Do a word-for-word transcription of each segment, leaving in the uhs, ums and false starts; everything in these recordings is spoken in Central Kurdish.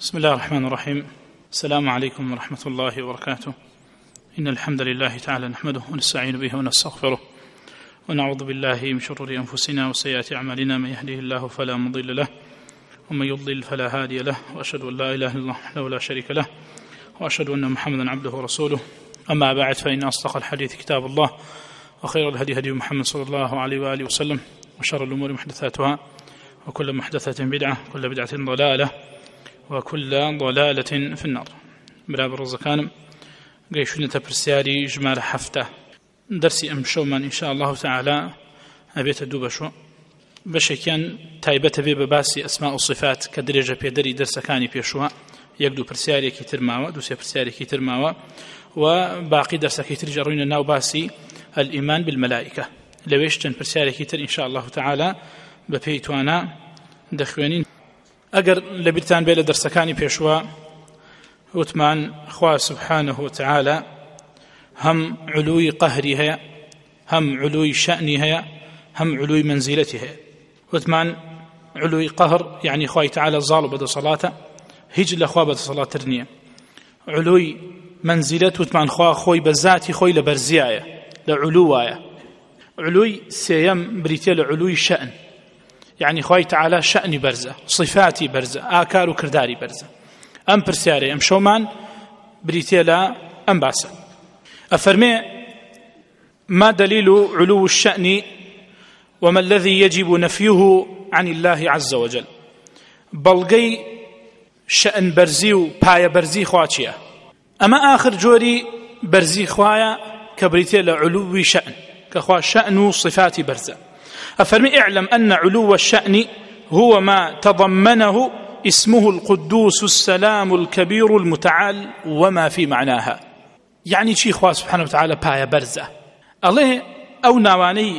بسم الله الرحمن الرحيم. السلام عليكم ورحمة الله وبركاته. إن الحمد لله تعالى نحمده ونستعين به ونستغفره ونعوذ بالله من شرور أنفسنا وسيئات أعمالنا، من يهده الله فلا مضل له ومن يضلل فلا هادي له، وأشهد أن لا إله إلا الله وحده لا شريك له، وأشهد أن محمدا عبده ورسوله. أما بعد، فإن أصدق الحديث كتاب الله، وخير الهدي هدي محمد صلى الله عليه وآله وسلم، وشر الأمور محدثاتها، وكل محدثة بدعة، وكل بدعة ضلالة، وكل ضلالة في النار. براب الرزقان قيشون تبرسياري جمال حفتة درسي أم شومان إن شاء الله تعالى أبيت دوبشو بشكيان تايبة بي بباسي أسماء الصفات كدرجة بيدري درس كاني بيشوها يقدو برسياري كي ترماوا دوسي برسياري كي ترماوا وباقي درس كي ترجعون الناو باسي الإيمان بالملائكة لويشتن برسياري كي تر إن شاء الله تعالى ببيتوانا دخوانين. أجر لبرتان بين درسكاني بيشوا وثمان أخوة سبحانه وتعالى هم علوي قهرها، هم علوي شأنها، هم علوي منزلتها. وثمان علوي قهر يعني أخوة تعالى الظالم بدأ صلاته هجل أخوة بدأ صلاة ترنية. علوي منزلة وثمان أخوة خوي بزاتي خوي لبرزياية لعلواية. علوي سيم بريتيل علوي شأن يعني خوي تعالى شأني برزة، صفاتي برزة، آكار وكرداري برزة. أم برسياري أم شومان بريتيلا أم باسا. أفرمي ما دليل علو الشأن وما الذي يجب نفيه عن الله عز وجل. بلغي شأن برزي وبايا برزي خواتيا. أما آخر جوري برزي خوايا كبريتيلا علو شأن كخوا شأن صفاتي برزة. أفرمي اعلم أن علو الشأن هو ما تضمنه اسمه القدوس السلام الكبير المتعال وما في معناها. يعني شي خواه سبحانه وتعالى بايا برزة الله أو نواني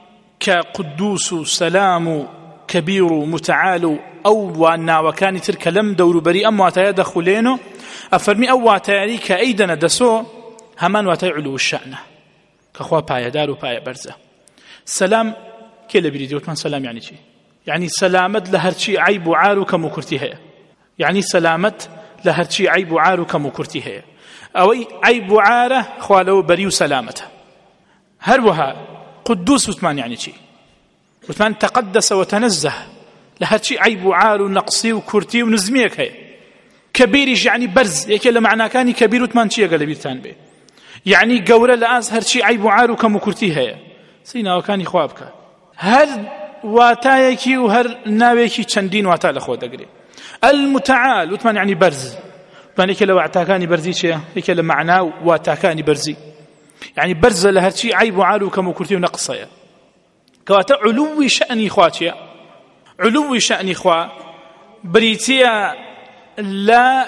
كقدوس سلام كبير متعال أو ناوكاني ترك لم دور بري أم واتايا دخلينه. أفرمي أو واتايا كأيدنا دسو همان واتايا علو الشأن كخواه بايا دار وبايا برزة. سلام كلا بريدي وثمان سلام يعني شيء يعني سلامت لهرشي عيب وعار كمكرتها، يعني سلامت لهرشي عيب وعار كمكرتها أو عيب وعاره خوالو بريو سلامته. هروها قدوس وثمان يعني شيء وثمان تقدس وتنزه لهرشي عيب وعار ونقصي وكرتي ونزميك هي. كبير يعني برز يكلا معناه كاني كبير وثمان شيء قال بيرتان به يعني قورة لآز هرشي عيب وعار كمكرتها سينا وكاني خوابك هر واتايكي وهر ناويكي چندين واتا لخو دقري. المتعال وثمان يعني برز وثمان يكي لو اعتاكاني برزي شيء يكي لمعناه واتاكاني برزي يعني برز لهرشي عيب وعالو كمكرتي ونقصية كواتا علوي شأني خواتيا علوي شأني خوا بريتيا لا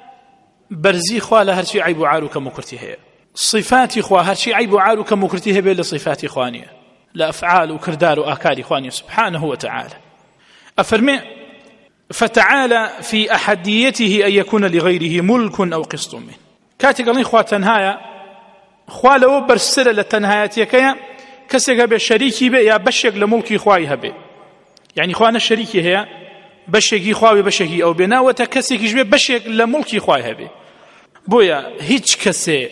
برزي خوا لهرشي عيب وعالو كمكرتي هي. صفاتي خوا هرشي عيب وعالو كمكرتي هي بين صفاتي خوانية لأفعال وكردار وآكار إخواني سبحانه وتعالى. أفرمي فتعالى في أحديته أن يكون لغيره ملك أو قسط منه. كاتي قال إخوة تنهايا إخوة لو برسل لتنهاياتي كيا كسيها بشريكي بي يا بشيك لملكي إخوائها بي يعني إخوانا الشريكي هي بشيكي إخوائي بشيكي أو بنا وتكسيك جبي بشيك لملكي إخوائها بي بويا هيج كسي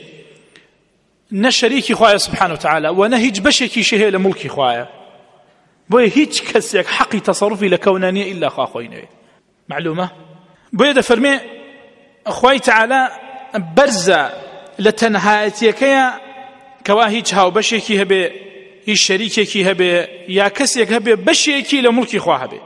نشريكي خوايا سبحانه وتعالى ونهج بشكي شهي لملكي خوايا بوي هيج كسيك حقي تصرفي لكوناني إلا خوا خويني معلومة. بوي دا فرمي أخوي تعالى برزة لتنهايتيكيا كواهيج هاو بشكي هبي هي شريكي هبي يا كسيك هبي بشكي لملكي خوا هبي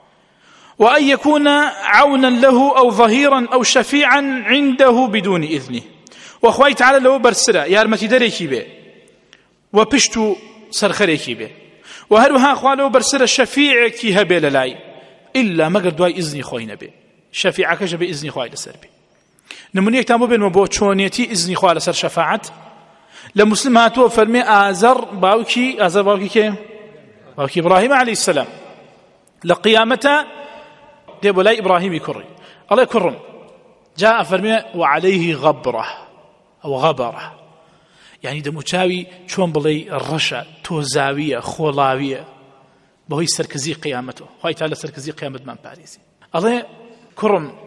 وأن يكون عونا له أو ظهيرا أو شفيعا عنده بدون إذنه. وأخوي تعالى لو برسرة يارمتي دريكي به وبشتو سرخريكي به وهروها أخوة لو برسرة شفيعكي هبه للاي إلا مقر دواي إذني خوينا به شفيعك جب إذني خوي لسر به. نمونيك تامو بين مبوشونيتي إذني خوي لسر شفاعت لمسلماتو فرمي آزر باوكي آزر باوكي كي باوكي إبراهيم عليه السلام لقيامته ديبو لا إبراهيم يكري الله يكرم جاء فرمي وعليه غبره أو غبره يعني دموچاوي چون بلي الرشا توزاوية خولاوية بهوي سركزي قيامته هاي تعالى سركزي قيامة من باريسي الله كرم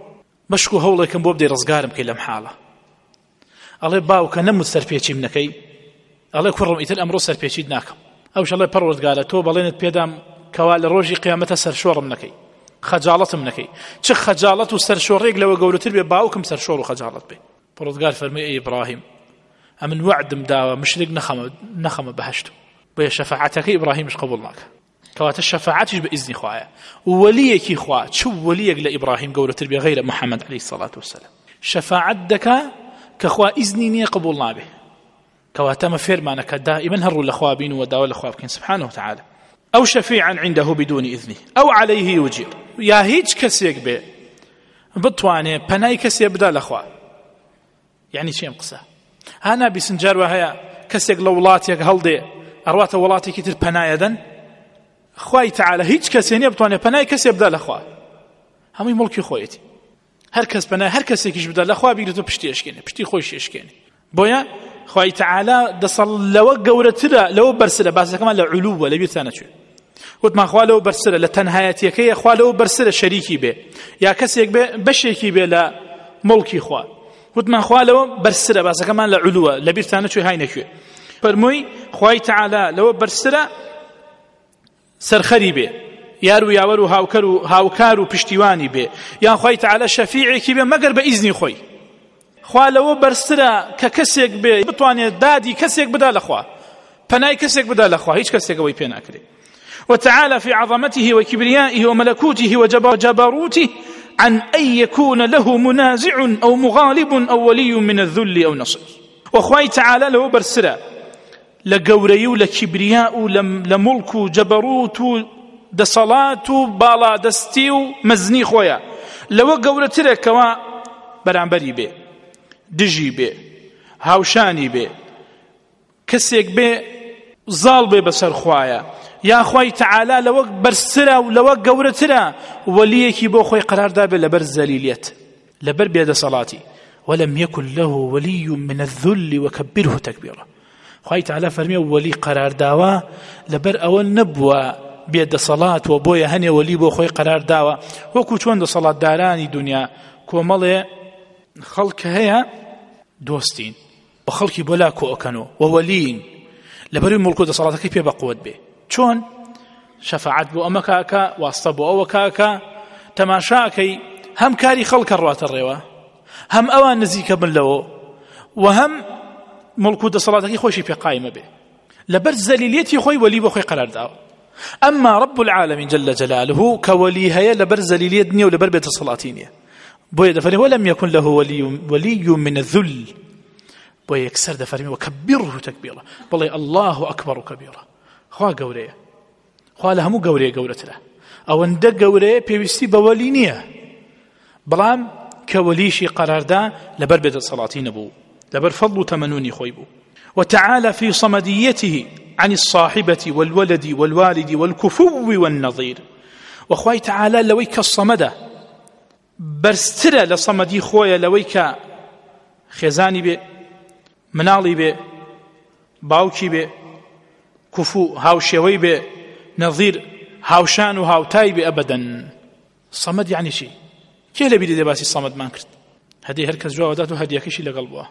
بەشک و هەوڵێکم بۆ بدەی ڕزگارم کەی لەم حاڵە. ئەڵێ باوکە نەموت سەرپێچیم نەکەی، ئەڵێ کوڕم ئیتر ئەمڕۆ سەرپێچیت ناکەم. ئەوش ئەڵێ پەروەردگارە تۆ بەڵێنت پێدام کەوا لە ڕۆژی قیامەتە سەرشۆڕم نەکەی، خەجاڵەتم نەکەی. چ خەجاڵەت و سەرشۆڕێک لەوە گەورەتر بێ باوکم سەرشۆڕ و خەجاڵەت بێ. پەروەردگار فەرمووی ئەی ئیبراهیم ئەمن وعدم داوە مشرک نەخەمە بەهەشت، بۆیە شەفاعەتەکەی ئیبراهیمش قبوڵ ناکە. کەواتە شەفاعەتیش بە ئیزنی خوایە. وەلیەکی خوا چ وەلیەک لە ئیبراهیم گەورەتر بێ غەیرە محەممەد عەلەیهی سەڵات وسەلام. شەفاعەت دەکا کە خوا ئیزنی نییە قبوڵ نابێ. کەواتە مە فێرمانە کە دائیمەن هەڕوو لە خوا بین و داوا لە خوا بکەین سبحانه وتعالى. أو شفيعا عنده بدون إذنه أو عليه يجير، يا هيج كسيك بي بطواني بناي كسي بدا لأخوة. يعني شيء مقصة هانا بسنجار وهي كسيك لولاتيك هلدي أروات ولاتي كتير بناي دن خواي تعالى هيج كسيني بطواني بناي كسي بدا لأخوة. همي ملكي خويتي هر كس بناي هر كسيك يش بدا لأخوة بيقدر بشتي أشكيني بشتي خويش أشكيني بويا خواي تعالى دصل لو جورتلا لو برسله بس كمان لعلوه لبير ثاني شو قلت ما خوا لو برسله لتنهايتي كي خوا لو برسله شريكي به يا كسيك به بشيكي به لا ملكي خوا قلت ما خوا لو برسله بس كمان لعلوه لبير ثاني شو هاي نشوي فرموي خواي تعالى لو برسله سرخري به يارو ياورو هاوكرو هاوكارو پشتیوانی به یا خواي تعالى شفيعي كي به مگر باذن خوي خوا لو برسره ككسيك به بتواني دادي كسيك بدال اخوا فناي كسيك بدال اخوا هيك كسيك وي بين اكري. وتعالى في عظمته وكبريائه وملكوته وجبروته عن أن يكون له منازع أو مغالب أو ولي من الذل أو نصير. وخواي تعالى لو برسره لقوري لكبرياء لملك جبروت دصلات بالا دستي مزني خويا لو قورتره كوا برانبري به دژی بێ هاوشانی بێ کەسێک بێ زاڵ بێ بەسەر خوایە یا خوای تعالی لەوە بەرزترە و لەوە گەورەترە وەلیەکی بۆ خۆی قەراردا بێ لەبەر زەلیلیەت لەبەر بێدەسەڵاتی ولم يكن له ولي من الذل وكبره تكبيرا. خوای تعالی فەرمیێ وەلی قەرارداوە لەبەر ئەوە نەبووە بێدەسەڵات و بۆیە هەنێ وەلی بۆ خۆی قەرارداوە وەکو چۆن دەسەڵاتدارانی دنیا کۆمەڵێ خەڵک هەیە دۆستین و خەڵکی بۆ لا کۆکەنەوە و وەلین لەبەروی مڵک و دەسەڵاتەکەی پێ بەقووت بێ چۆن شەفاعەت بۆ ئەمە کاکە واستە بۆ ئەوە کاکە تەماشاکەی هەم کاری خەڵکە ڕواتە ڕێوە هەم ئەوان نزیکە بن لەوە و هەم مڵک و دەسەڵاتەکەی خۆشی پێ قایمە بێ لەبەر زەلیلیەتی خۆی وەلی بۆ خۆی قەرارداوە. ئەمما رب العالمین جل جلاله کە وەلی هەیە لەبەر زەلیلیەت نییە و لەبەر بێدەسەڵاتی نییە بويا دفرمي ولم يكن له ولي ولي من الذل بويا يكسر دفرمي وكبره تكبيرا والله الله أكبر كبيرا. خوا قوريه خوا لها مو قوريه قورت له أو اندق قوريه بيوستي بولينية بلام كوليشي قرار دا لبر بيد الصلاتين بو لبر فضل تمنوني خويبو. وتعالى في صمديته عن الصاحبة والولد والوالد والكفو والنظير. وخواي تعالى لويك الصمدة برسترە لە سەمەدی خۆیە لەوەی کە خێزانی بێ مناڵی بێ باوکی بێ کوفو هاوشێوەی بێ نەظیر هاوشان و هاوتای بێ ئەبەدەن. سەمەد یعنی چی؟ کێ لە بیری دێ باسی سەمەدمان کرد؟ هەدەی هەر کەس جوابدات و هەدیەکەشی لەگەڵ بووە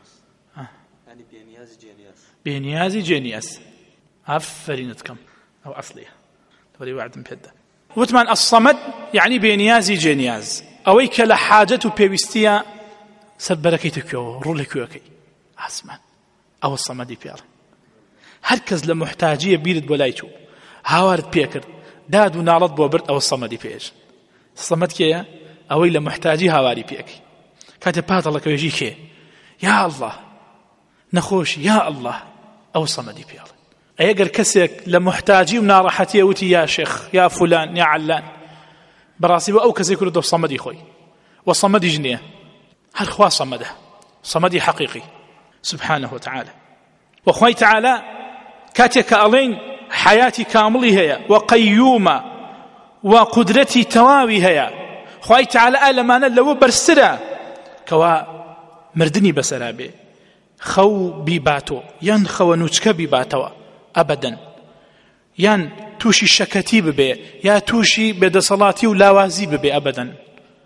بێنیازی جێنیاز ئافرینت کەم ئەو ئەسڵیە لەبەری وعدم پێدا وتمان الصمد يعني بينيازي جينياز أويك لحاجة بيوستيا سبركيت كيو رول كيوكي عسمان أو الصمد بيار هركز لمحتاجية بيرد بولايتو هاورد بيكر داد ونالد بوبرد أو الصمد بيج الصمد كيا أوي لمحتاجي هاوري بيكي كاتب بات الله كيجي كي يا الله نخوش يا الله أو الصمد بيار ئەگەر کەسێک لە محتاجی و ناڕەحەتیە وتی یا شێخ یا فولان یا علان بەڕاستی بۆ ئەو کەسێک کردۆ سەمەدی خۆی و سەمەدیش نییە هەر خوا سەمەدە سەمەدی حەقیقی سبحانه وتعالى. وخوای تعالى کاتێک کە ئەڵێن حیاتی کامڵی هەیە و قەیومە و قودرەتی تەواوی هەیە خوای تعالى ئەلەمانە لەوە بەرزترە کەوا مردنی بەسەرا بێ خەو بیباتۆ یان خەوە نوچکە بیباتەوە أبدا يان توشي شكتي ببي يا توشي بدصلاتي ولاوازي ببي أبدا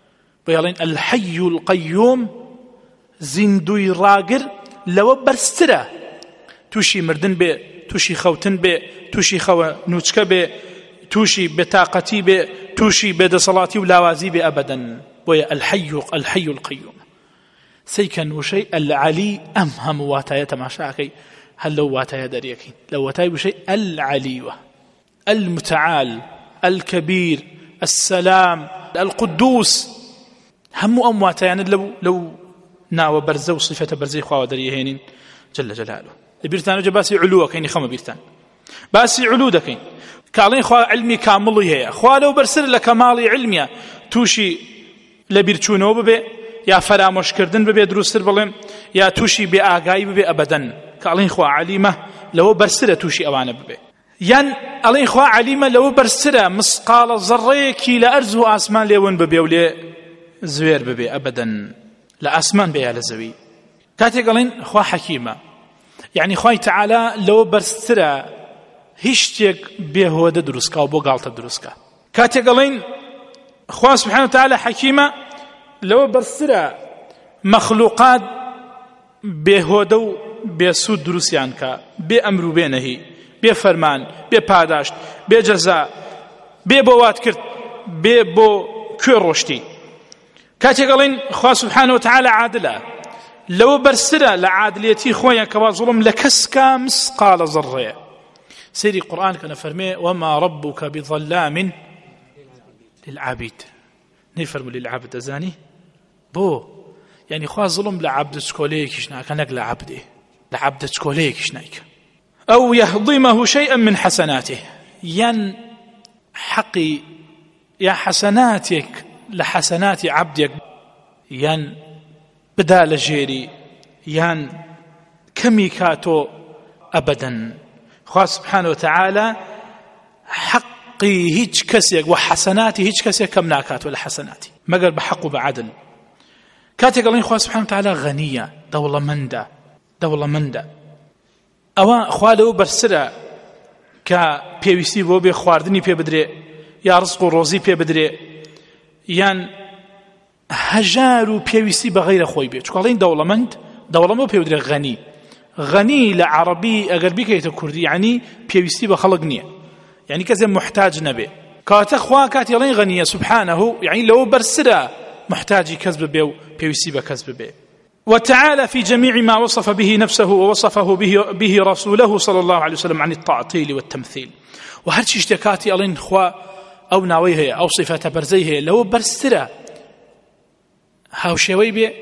بيالين الحي القيوم زندوي راقر لو برسترا توشي مردن بي توشي خوتن بي توشي خو نوچك بي توشي بطاقتي بي توشي بدصلاتي ولاوازي بي أبدا بويا الحي الحي القيوم سيكن وشيء العلي أمهم واتاية تماشاكي هل لو واتاية دريكي لو واتاية وشيء العلي المتعال الكبير السلام القدوس هم أم واتاية لو لو ناو برزو صفة برزي خواه دريهين جل جلاله بيرتان وجه باسي علوه كيني خم بيرتان باسي علو دكين كالين خواه علمي كاملي هي خواه لو برسر لكمالي علمي توشي لبيرتشونو ببي يا فراموش كردن ببي دروستر بلين يا توشي بآقاي ببي أبدا كالين خواه عليمة لو برسر توشي أوانا ببي ين ألين خواه عليمة لو برسر مسقال ذريكي لأرزه آسمان ليون ببي ولي زوير ببي أبدا لأسمان بي على زوي كاتي قالين خواه حكيمة يعني خواه تعالى لو برسر هشتك بيهودة دروسكا وبو قالت دروسكا كاتي قالين خواه سبحانه وتعالى حكيمة لو برسر مخلوقات بيهودة بيسود دروسيانكا بأمر بينهي بفرمان بپاداشت بجزاء ببوات كرت ببو كروشتي كاتي قالين خواه سبحانه وتعالى عادلة لو برسر لعادليتي خويا كوا ظلم لكسكا مسقال ذرة سيري قرآن كان فرمي وما ربك بظلام للعبيد نفرم للعبد أزاني بو يعني خواه ظلم لعبد سكوليك شناك أنك لعبده لعبد سكوليك شناك أو يهضمه شيئا من حسناته ين حقي يا حسناتك لحسنات عبدك ين بدال جيري ين كميكاتو أبدا خواه سبحانه وتعالى حقي هيج كسيك وحسناتي هيج كسيك كم ناكات ولا حسناتي ما قال بحق وبعدل كاتي قالين خواه سبحانه وتعالى غنية دولة مندا دولة مندا أو خواه لو برسرة كبيويسي بو بي خواردني بي بدري يا رزق روزي بي بدري ين هجار بيويسي بغير خوي بي چون قالين دولة مند دولة مو بي بدري غني غني لعربي أقل بي كيتو كردي يعني بيويسي بخلق نية يعني كذا محتاج نبي كات أخوة كات يلين غنية سبحانه يعني لو برسرة محتاج كذب بيو بيويسي بكذب بي وتعالى في جميع ما وصف به نفسه ووصفه به, به رسوله صلى الله عليه وسلم عن التعطيل والتمثيل وهرشي اشتكاتي يلين أخوة أو ناويه أو صفة برزيه لو برسرة هاو شوي بي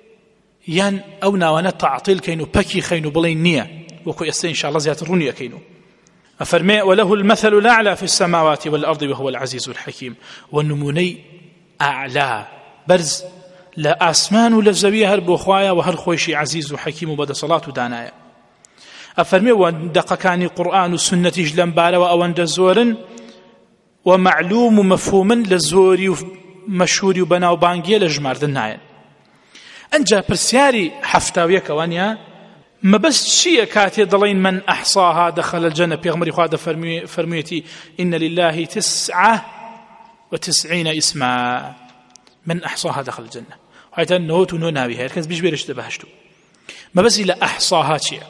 ين أو ناوانا تعطيل كينو بكي خينو بلين نية وكو يستي إن شاء الله زيادة الرنية كينو أفرمي وله المثل الأعلى في السماوات والأرض وهو العزيز الحكيم والنموني أعلى برز لا أسمان ولا زوية هربو خوايا وهر خويشي عزيز وحكيم وبدا صلاة دانايا أفرمي وندق كان قرآن السنة جلن بالا وأوان زورن ومعلوم مفهوما للزوري مشهوري وبناو بانجية لجمار دنايا أنجا برسياري حفتاوية كوانيا ما بس شيء كاتي ضلين من أحصاها دخل الجنة بيغمري خواد فرمي فرميتي إن لله تسعة وتسعين اسما من أحصاها دخل الجنة وحيث النوت ونوناوي هاي الكذب بيش بيرش تبهشتو ما بس إلا أحصاها شيء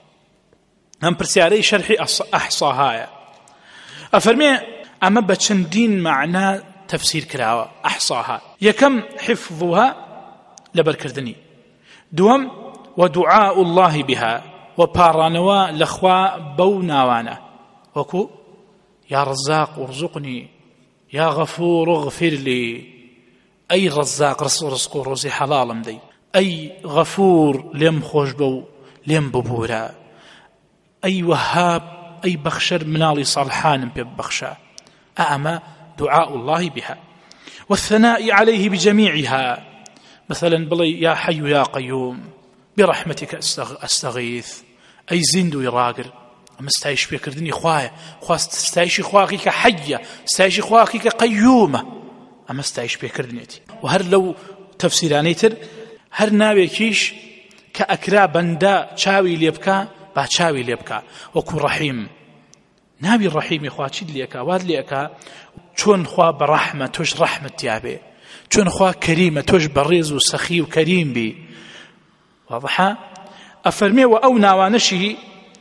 هم برسياري شرحي أحصاها أفرمي أما بچندين معنى تفسير كراوة أحصاها يكم حفظها لبركردني دوم ودعاء الله بها وبارانوا لخوا بوناوانا وكو يا رزاق ارزقني يا غفور اغفر لي أي رزاق رزق رزق روزي حلال مدي أي غفور لم خوش بو لم ببورا أي وهاب أي بخشر منالي صالحان ببخشا أما دعاء الله بها والثناء عليه بجميعها مثلا بلي يا حي يا قيوم برحمتك أستغيث أي زندو يراقر أما استعيش بكردني خوايا خواست استعيش خواكي كحية استعيش خواكي كقيومة أما استعيش بكردني وهر لو تفسيرانيتر هر ناوي كيش كأكرا بندا چاوي ليبكا با چاوي ليبكا وكو رحيم نابي الرحيم يخوا چيد ليكا واد ليكا چون خوا برحمة توش رحمة تيابي چون خوا كريمة توش بريز وسخي وكريم بي واضحة أفرمي وأو ناوانشي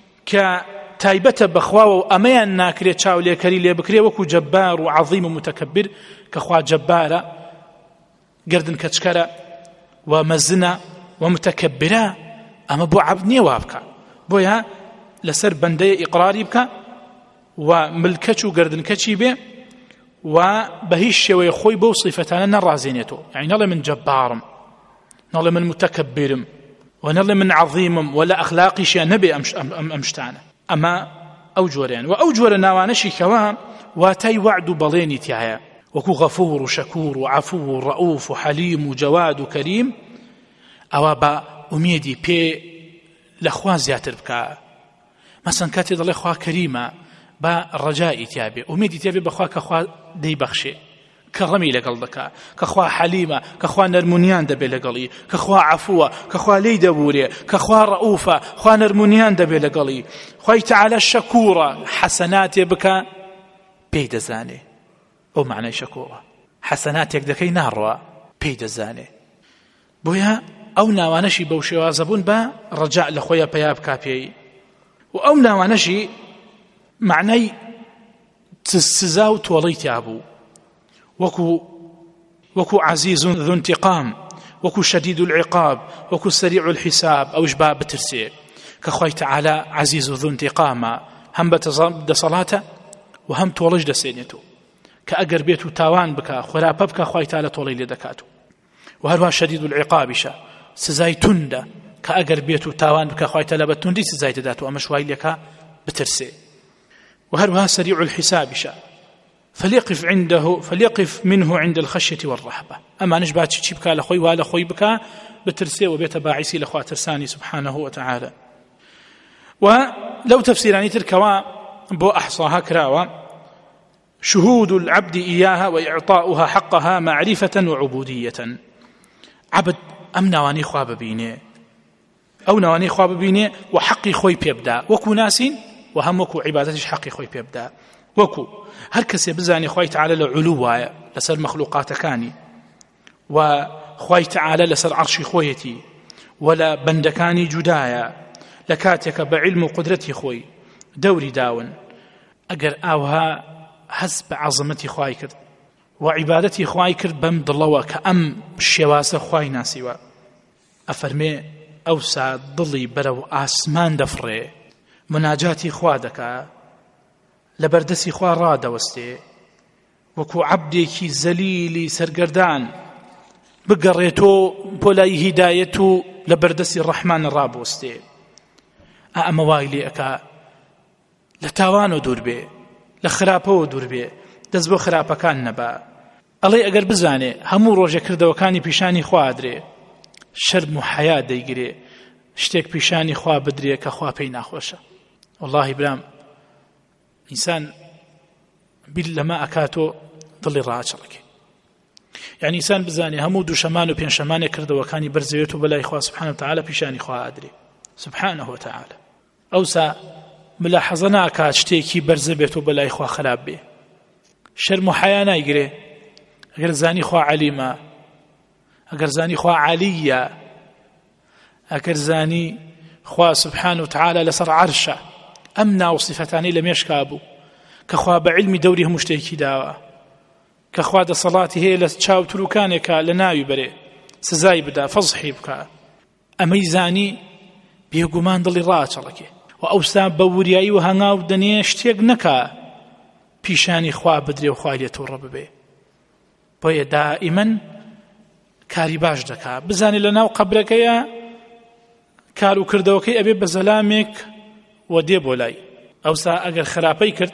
كتايبة بخوا وأميان ناكري تشاو ليكري ليبكري وكو جبار وعظيم ومتكبر كخوا جبارة قردن كتشكرة ومزنة ومتكبرة أما بو عبدني وابكا بويا لسر بندي إقراري بكا وملكتشو قردن كتشي بي وبهيش ويخوي بو صفتان نرازينيتو يعني نالي من جبارم نالي من متكبرم ونالي من عظيمم ولا أخلاقي شيء نبي أمش أم أمشتانه أما أوجورين وأوجور نوانشي كوا واتي وعد بليني تيايا وكو غفور وشكور وعفو ورؤوف وحليم وجواد وكريم أو با أميدي بي لأخوان زياتر بكا مثلا كاتي ضل أخوان كريمة با رجائي تيابي أميدي تيابي بأخوان كأخوان دي بخشي كرمي لقل دكا كأخوان حليمة كأخوان نرمونيان دبي لقلي كأخوان عفوة كأخوان لي دبوري كأخوان رؤوفة أخوان نرمونيان دبي لقلي خوي تعالى الشكورة حسنات يبكا بيد زاني أو معنى شكورة حسنات يكدكي ناروا بيد زاني بويا أو ناوانشي بوشي وازبون با رجاء لخويا بياب كابي وأو ناوانشي معني تسزاو توليت أبو وكو وكو عزيز ذو انتقام وكو شديد العقاب وكو سريع الحساب أو إشباه بترسي كخوي تعالى عزيز ذو انتقام هم بتزاد صلاته وهم تولج دسينيتو كأجر بيتو تاوان بكا خراب بكا خوي تعالى تولي لدكاتو وهروها شديد العقاب شا سزاي تندا كأجر بيتو تاوان بكا خوي تعالى بتندي سزاي تداتو أما شوي لك بترسي وهروها سريع الحساب شا فليقف عنده فليقف منه عند الخشية والرهبة أما نجبات شي بكا لخوي ولا خوي بكا بترسي وبيت باعسي لخوا ترساني سبحانه وتعالى ولو تفسيراني تركوا بو أحصاها كراوا شهود العبد إياها وإعطاؤها حقها معرفة وعبودية عبد أم نواني خواب بيني أو نواني خواب بيني وحقي خوي بيبدا وكو ناسين وهم وكو عبادتش حقي خوي بيبدا وكو هر كسي بزاني خوي تعالى لعلوة لسر مخلوقات كاني وخوي تعالى لسر عرشي خويتي ولا بندكاني جدايا لكاتك بعلم وقدرتي خوي دوري داون أجر أوها حسب عظمتي خواي كرد وعبادتي خواي كرد بمد الله كأم الشواسة خواي ناسيوا أفرمي أوسع ضلي برو آسمان دفري مناجاتي خوادك لبردسي خوا راد وستي وكو عبديكي زليلي سرقردان بقريتو بولاي هدايتو لبردسي الرحمن الراب وستي أما وايلي أكا لتاوانو دور بي لخرابو دور بي دزبو خرابا كان نبا الله اگر بزاني همو روجه کردوکانی پیشانی خوا دري شرم و حیا دەیگرێ شتێک پیشانی خوا بدرێ کە خوا پێی ناخۆشە والله برام ئینسان بیل لەما ئەکاتۆ دڵی ڕاچەڵەکێ یعنی ئینسان بزانێ هەموو دووشەمان و پێنجشەمانێک کردەوەکانی بەرزەوێت و بەلای خوا سبحانه وتعالى پیشانی خوا ئەدرێ سبحانه وتعالى ئەوسا ملاحظە ناکات شتێکی بەرزە بێت و بەلای خوا خراپ بێ شەرم و حیا نایگرێ ئەگەر زانی خوا عەلیمە ئەگەر زانی خوا عەلیە ئەگەر زانی خوا سبحانه وتعالى لەسەر عەرشە ئەم ناو صفەتانەی لە مێشکا بوو کە خوا بە عیلمی دەوری هەموو شتێکی داوە کە خوا دەسەڵاتی هەیە لە چاو تلوکانێکە لە ناوی بەرێ سزای بدا فەزحی بکە ئەمەی زانی بێگومان دڵی ڕاچەڵەکێ و ئەوستا بە وریایی و هەنگاو دەنێ شتێک نەکا پیشانی خوا بدرێ و خوای لێ تووڕە ببێ بۆیە دائیمەن کاری باش دەکا بزانێ لە ناو قەبرەکەیە کار و کردەوەکەی ئەبێ بە زەلامێک و دێ بۆ لای ئەوسا ئەگەر خراپەی کرد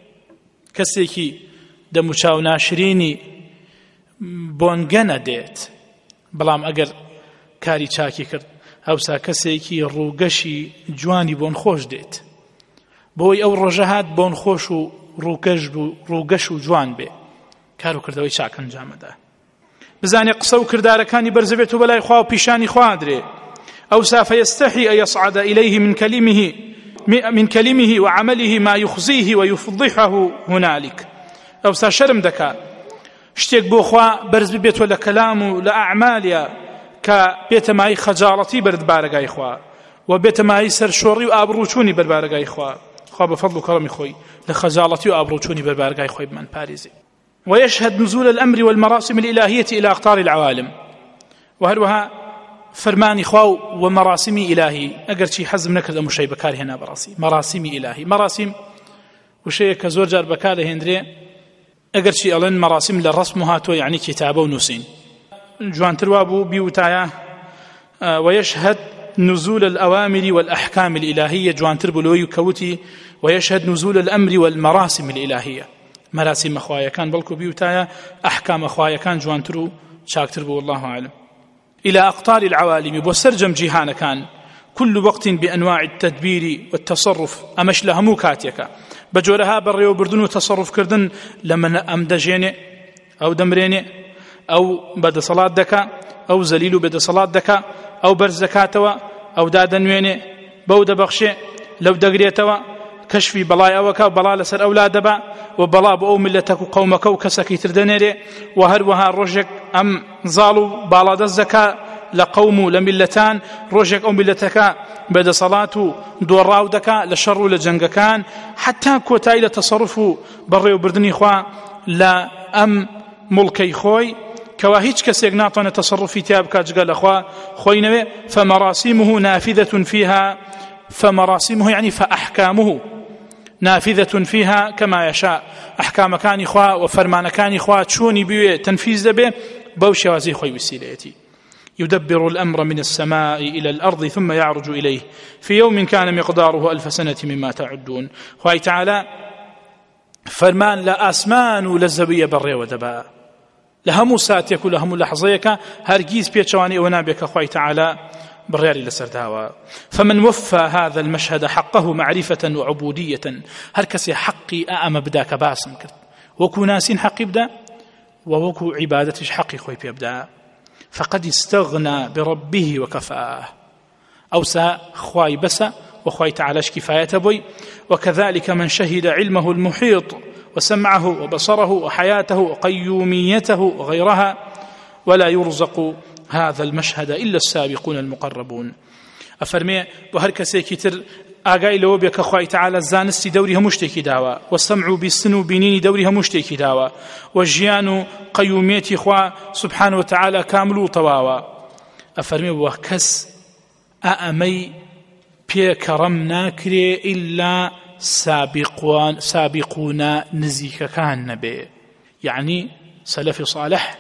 کەسێکی دەموچاو ناشرینی بۆنگە نەدێت بەڵام ئەگەر کاری چاکی کرد ئەوسا کەسێکی ڕووگەشی جوانی بۆن خۆش دێت بۆی ئەو ڕۆژە هات بۆن خۆش و ڕووگەش و جوان بێ کار و کردەوەی چاک ئەنجامەدا بزانێ قسە و کردارەکانی بەرزەبێت و بەلای خوا و پیشانی خوا درێ ئەوسا فيستحي أن يصعد إليه من كلمه من كلمه وعمله ما يخزيه ويفضحه هنالك ئەوسا شەرم دەکا شتێک بۆ خوا بەرز ببێتەوە لە کەلام و لە ئەعمالیا کە بێتەمایی خەجاڵەتی بەرد بارگای خوا و بێتەمایی سەرشۆڕی و ئابڕوچوونی بەربارگای خوا خوا بەفەضڵ و کەڕەمی خۆی لە خەجاڵەتی و ئابڕوچوونی بەربارگای خۆی بمان پارێزێ. ويشهد نزول الأمر والمراسم الإلهية إلى أقطار العوالم وهروها فرماني خواو ومراسمي إلهي أقر شي حزم نكرد أمو شي بكار هنا براسي مراسمي إلهي مراسم وشي كزور جار بكار هندري أقر شي ألين مراسم للرسم هاتو يعني كتابة ونسين جوان تروابو بيوتايا ويشهد نزول الأوامر والأحكام الإلهية جوان تربلوي كوتي ويشهد نزول الأمر والمراسم الإلهية مراسم أخوايا كان بلكو بيوتايا أحكام أخوايا كان جوان ترو شاكتر بو الله أعلم إلى أقطار العوالم بوسرجم جيهان كان كل وقت بأنواع التدبير والتصرف أمش لها موكاتيك بجورها بري وبردن وتصرف كردن لمن أمدجيني أو دمريني أو بدا صلاة دكا أو زليل بدا صلاة دكا أو برز زكاتوا أو دادن ويني بود بخشي لو دقريتوا كشفي بلاي أوكا بلا لسر أولاد با وبلا بأو ملتك وقومك وكسكي تردنيري وهروها رجك أم زالوا بالا الزكاة لقوم لملتان رجك أو ملتك بدا صلاة دوراو دكا لشر لجنگكان حتى كوتاي لتصرفوا بري وبردني خوا لا أم ملكي خوي كواهيج كسيق ناطن تصرفي تيابك جقال أخوا خوينوي فمراسمه نافذة فيها فمراسمه يعني فأحكامه نافذة فيها كما يشاء أحكام كان إخوة وفرمان كان إخوة تشوني بي تنفيذ به بوشي وزي خوي وسيلتي يدبر الأمر من السماء إلى الأرض ثم يعرج إليه في يوم كان مقداره ألف سنة مما تعدون خوي تعالى فرمان لا أسمان لزبية بري ودباء لهم ساتيك لهم لحظيك هرجيز بيتشواني ونابك خوي تعالى برياري لسرداوا فمن وفى هذا المشهد حقه معرفة وعبودية هركسي حقي أأم بداك باسم كرت وكو ناسين حقي بدا ووكو عبادتش حقي خوي بيبدا فقد استغنى بربه وكفاه أو سا خواي بسا وخواي تعالىش كفاية بوي وكذلك من شهد علمه المحيط وسمعه وبصره وحياته وقيوميته وغيرها ولا يرزق هذا المشهد إلا السابقون المقربون أفرمي وهر كسيكي تر آقاي لو بك أخوة تعالى الزانستي دوريها مشتكي داوا والسمع بالسنو بنيني دوريها مشتكي داوا والجيان قيوميتي أخوة سبحانه وتعالى كاملو طواوا أفرمي وكس أأمي بي كرم ناكري إلا سابقون سابقون نزيك كان نبي يعني سلف صالح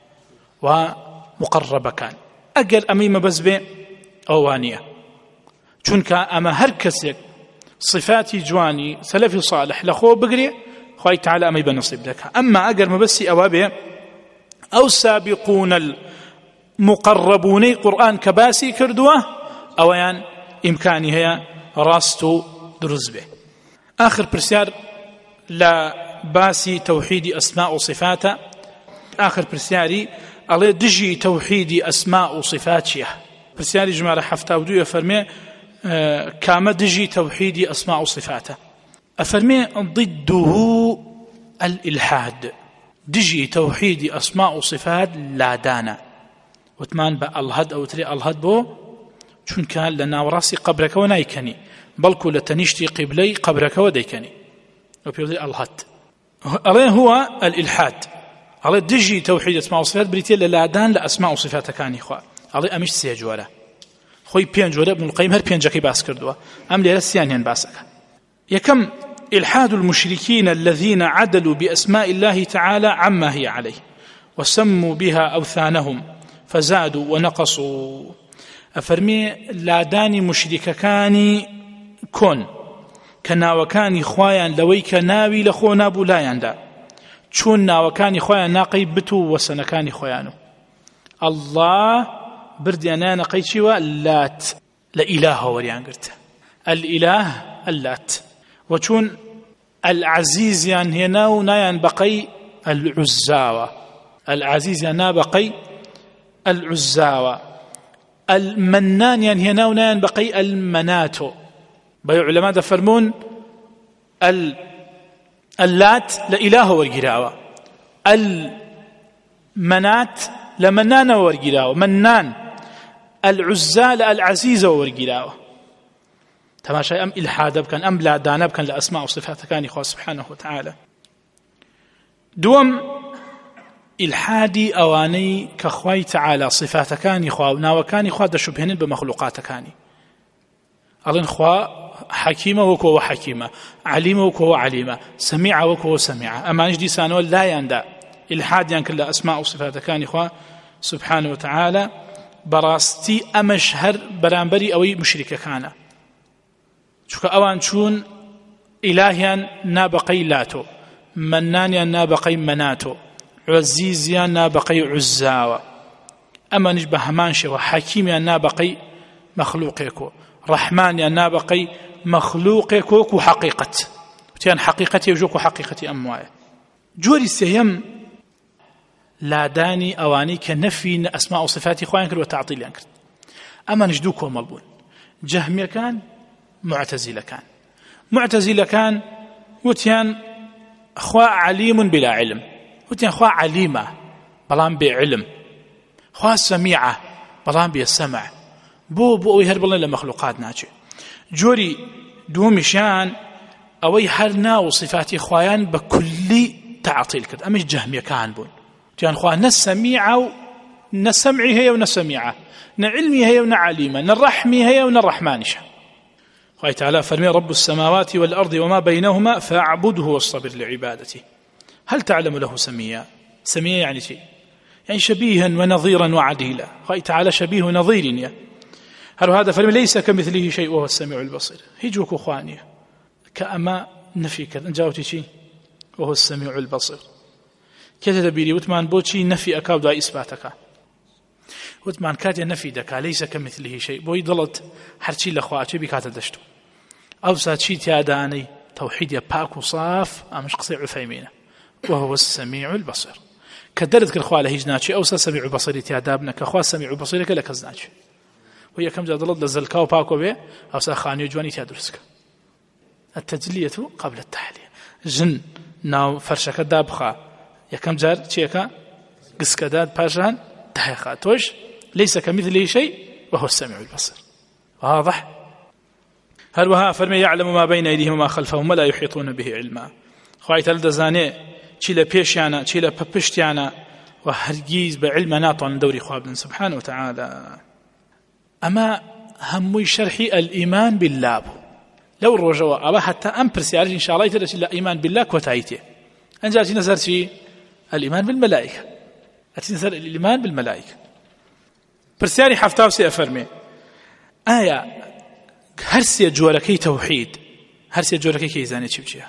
ومقرب كان أقل أميم بزبي أوانية چونك أما هركسك صفاتي جواني سلفي صالح لخو بقري خواهي تعالى أمي بنصيب لك أما أقل مبسي أوابي أو سابقون المقربون قرآن كباسي كردوه أويان إمكاني هي راستو دروز به آخر برسيار لا باسي توحيد أسماء وصفاته آخر برسياري الله دجي توحيد أسماء وصفاتيه برسياري جمالة حفتا ودو يفرمي آه كام دجي توحيد أسماء وصفاته أفرمي ضده الإلحاد دجي توحيد أسماء وصفات لا دانا وتمان بألهد أو تري ألهد بو چون كان لنا وراسي قبرك ونايكني بلكو لتنشتي قبلي قبرك وديكني وبيقول الهد الله هو الإلحاد الله دجي توحيد أسماء وصفات بريتي للادان لأسماء وصفات كاني خوا الله أمش سيجولا خوي بيان جولا ابن القيم هر بيان جاكي باس كردوا أم لي رسيانيان باسك يكم إلحاد المشركين الذين عدلوا بأسماء الله تعالى عما هي عليه وسموا بها أوثانهم فزادوا ونقصوا أفرمي لاداني مشرككاني كون كناوكاني خوايان لويك ناوي لخو نابو لا يندا چون ناوكاني خوايان ناقي بتو وسنكاني خوايانو الله برديانا ناقي شوا اللات لا إله وريان قرت الإله اللات وچون العزيز يان هناو نايان بقي العزاوة العزيز يان بقي العزاوة المنان يعني هنا ونان بقي المناتو بيع علماء دفرمون اللات لإله والقراوة منات لمنان ورقلاوة منان العزى للعزيز ورقلاوة تماشى أم إلحاد بكان أم لا دانب كان لأسماء وصفات كان إخوة سبحانه وتعالى دوم إلحادي أواني كخوي تعالى صفات كان إخوة وناوكان إخوة دشبهن بمخلوقات كان أظن خوا حكيمة وكو حكيمة عليمة وكو عليمة سميعة وكو سميعة أما نجدي سانو لا يندى الحاد يعني كل أسماء وصفات كان إخوة سبحانه وتعالى براستي أمشهر برانبري أوي مشركة كان شوك أوان شون إلهيا نابقي لاتو منانيا نابقي مناتو عزيزيا نابقي عزاوة أما نجبه همانشي وحكيميا نابقي مخلوقيكو رحمانيا نابقي مخلوقيكو حقيقة وتيان حقيقتي وجوكو حقيقتي أمواي جوري سيهم لا داني أواني كنفي أسماء وصفات إخوان كر وتعطيل ينكر أما نجدوكو ملبون جهمية كان معتزلة كان معتزلة كان وتيان أخوة عليم بلا علم وتيان أخوة عليمة بلان بعلم أخوة سميعة بلان بالسمع بو بو يهرب الله لمخلوقات ناجي جوري دومشان أوي حرنا وصفات إخوان بكل تعطيل كد أمش جهمية كان بون تيان أخوة نسميعة نسمعي هي ونسميعة نعلمي هي ونعليمة نرحمي هي ونرحمانشة قال تعالى فرمي رب السماوات والأرض وما بينهما فاعبده واصطبر لعبادته هل تعلم له سميا سميا يعني شيء يعني شبيها ونظيرا وعديلا قال تعالى شبيه ونظير هل هذا فرمي ليس كمثله شيء وهو السميع البصير هيجوك أخواني كأما نفي كذا جاوتي شيء وهو السميع البصير كذا تبيري وثمان بوتشي نفي أكاو دا إثباتك وثمان كاتي نفي دكا ليس كمثله شيء بوي ضلت حرشي لأخواتي بكاتا دشتو أو ساتشي تياداني توحيد يباك وصاف أمش قصي عثيمين وهو السميع البصير كدرت كالخواه لهجناتي أو سميع البصير تيادابنا كخواه سميع البصير كالكزناتي وهي كم جاء ضلت لزلكا وباكو بيه أو ساخاني وجواني تيادرسك التجلية قبل التحلية جن ناو فرشك دابخا يكم جار تيكا قسكداد باشان تحيخا توش ليس كمثله شيء وهو السميع البصير واضح هل وها فرمي يعلم ما بين أيديهم وما خلفهم ولا يحيطون به علما خواهي تلدزاني چيلا بيشيانا چيلا بپشتيانا وهرگيز بعلم ناطن دوري خوابن سبحانه وتعالى أما همي شرحي الإيمان بالله لو الرجوة أبا حتى أمبرسي إن شاء الله يتلش إلا إيمان بالله كوتايته أنجاتي نظر شيء الإيمان بالملائكة أتي نظر الإيمان بالملائكة برسياري حفتاو سي أفرمي آية هرسي جوركي توحيد هرسي جوركي كيزاني تشبشيها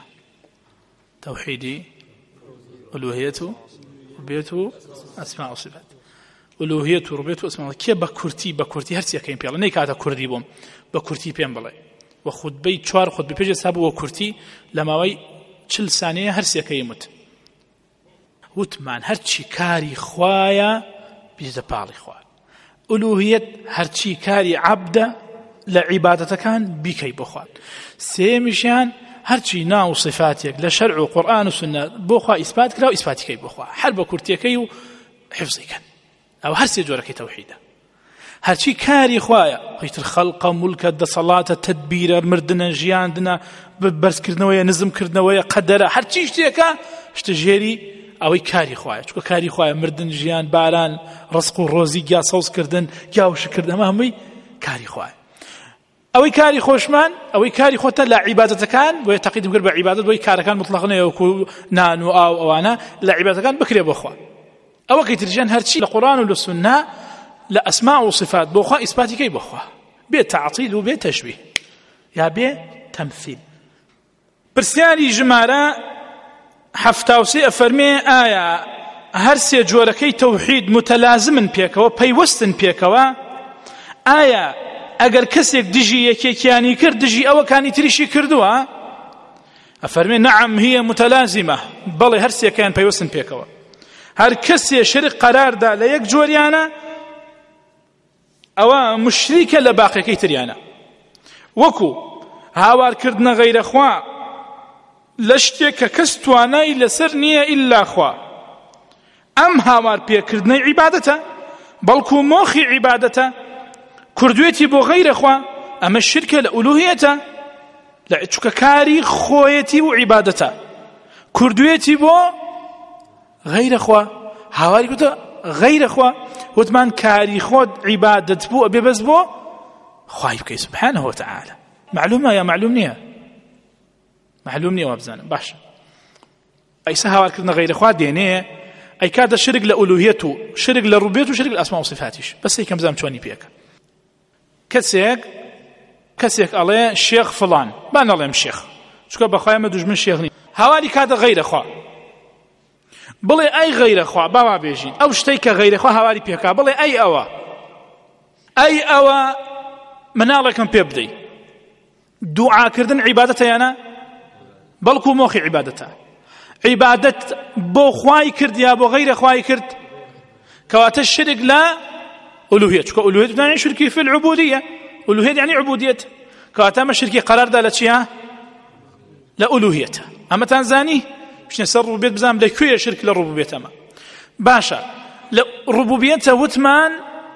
توحيدي ألوهيته ربيته أسماء وصفات ألوهيته ربيته أسماء كي بكورتي بكورتي هرسي كيم بيلا نيكاتا كردي بوم بكورتي بيم بلاي وخد بي چوار خد بي بيجي سابو وكورتي لما وي چل ثانية هرسي كيمت وتمان هرچی کاری خوایا بیزده پالی خواه ألوهية هرچی کاری عبد لعبادة كان بيكي بخوان سيمشان هرچی ناو صفاتك لشرع وقرآن وسنة بخوا إثبات كلا وإثباتك بخوا حرب كرتيكي وحفظك أو هرسي جورك توحيدا هرچی کاری خوایا قيت الخلق ملك د صلاة تدبير مردنا جياندنا برس كردنويا نظم كردنويا قدر هرچی اشتيكا اشتجيري أوي كاري خوايا شكو كاري خوايا مردن جيان باران رزق روزي جا صوص كردن جاوش كردن ما همي كاري خوايا أوي كاري خوشمان أوي كاري خوتا لا عبادة كان ويتقيد مقرب عبادة وي كاري كان مطلقنا يوكو نانو أو أوانا لا عبادة كان بكري بخوا أو كي ترجان هرشي لقرآن وللسنة لا أسماء وصفات بخوا إثباتي كي بخوا بيت تعطيل وبيت تشبيه يا بيت تمثيل برسياني جمارة حفتاوسي أفرمي آية هرسي جوركي توحيد متلازم بيكوا بيوستن بيكوا آية أجر كسيك دجي يكياني كرد دجي أو كان يتريشي كردوا أفرمي نعم هي متلازمة بل هرسي كان بيوستن بيكوا هر كسي شرق قرار دا ليك جوريانا أو مشريكة لباقي كيتريانا وكو هاوار كردنا غير أخوة لشتك كستواناي لسر نية إلا خوا ئەم هاوار پێکردنەی عیبادەتە بەڵکو مۆخی عیبادەتە کردوێتی بۆ غەیرە خوا ئەمە شرکە لە ئولوهیەتە چونکە کاری خۆیەتی و عیبادەتە کردوێتی بۆ غەیرە خوا هاواری گوتە غەیرە خوا وتمان کاری خۆت عیبادەت بوو ئەبێ بەس بۆ خوای بکەی سبحانه وتعالى معلومە یا معلوم نییە معلوم نییە وابزانم باشە ئەیسا هاوارکردنە غەیرە خوا دێنێ ئەی کاتە شرک لە ئولوهیەت و شرک لە ڕوبێت و شرک لە ئەسما و صفاتیش بەس یەکەم بزانم چۆنی پێکە کەسێک کەسێک ئەڵێ شێخ فڵان با نەڵێم شێخ چونکە بەخوای ئەمە دوژمن شێخ نی هاواری کاتە غەیرە خوا بڵێ ئەی غەیرە خوا باوا بێژین ئەو شتەی کە غەیرە خوا هاواری پێکا بڵێ ئەی ئەوە ئەی ئەوە مناڵێکم پێ بدەی دوعاکردن عیبادەتە یانە بەڵکو مۆخی عیبادەتە عیبادەت بۆ خوای کرد یا بۆ غەیرە خوای کرد کەواتە شرک لە ئولوهیەت چونکە ئولوهیەت یعنی شرکی فی العبودیە ئولوهیەت یعنی عبودیەت کەواتە ئەمە شرکی قەراردا لە چیە لە ئولوهیەتە ئەمەتان زانی بچنە سەر ڕوبێت بزانم لەکوێیە شرک لە ڕوبوبیەت ئەمە باشە لە ڕوبوبیەتە وتمان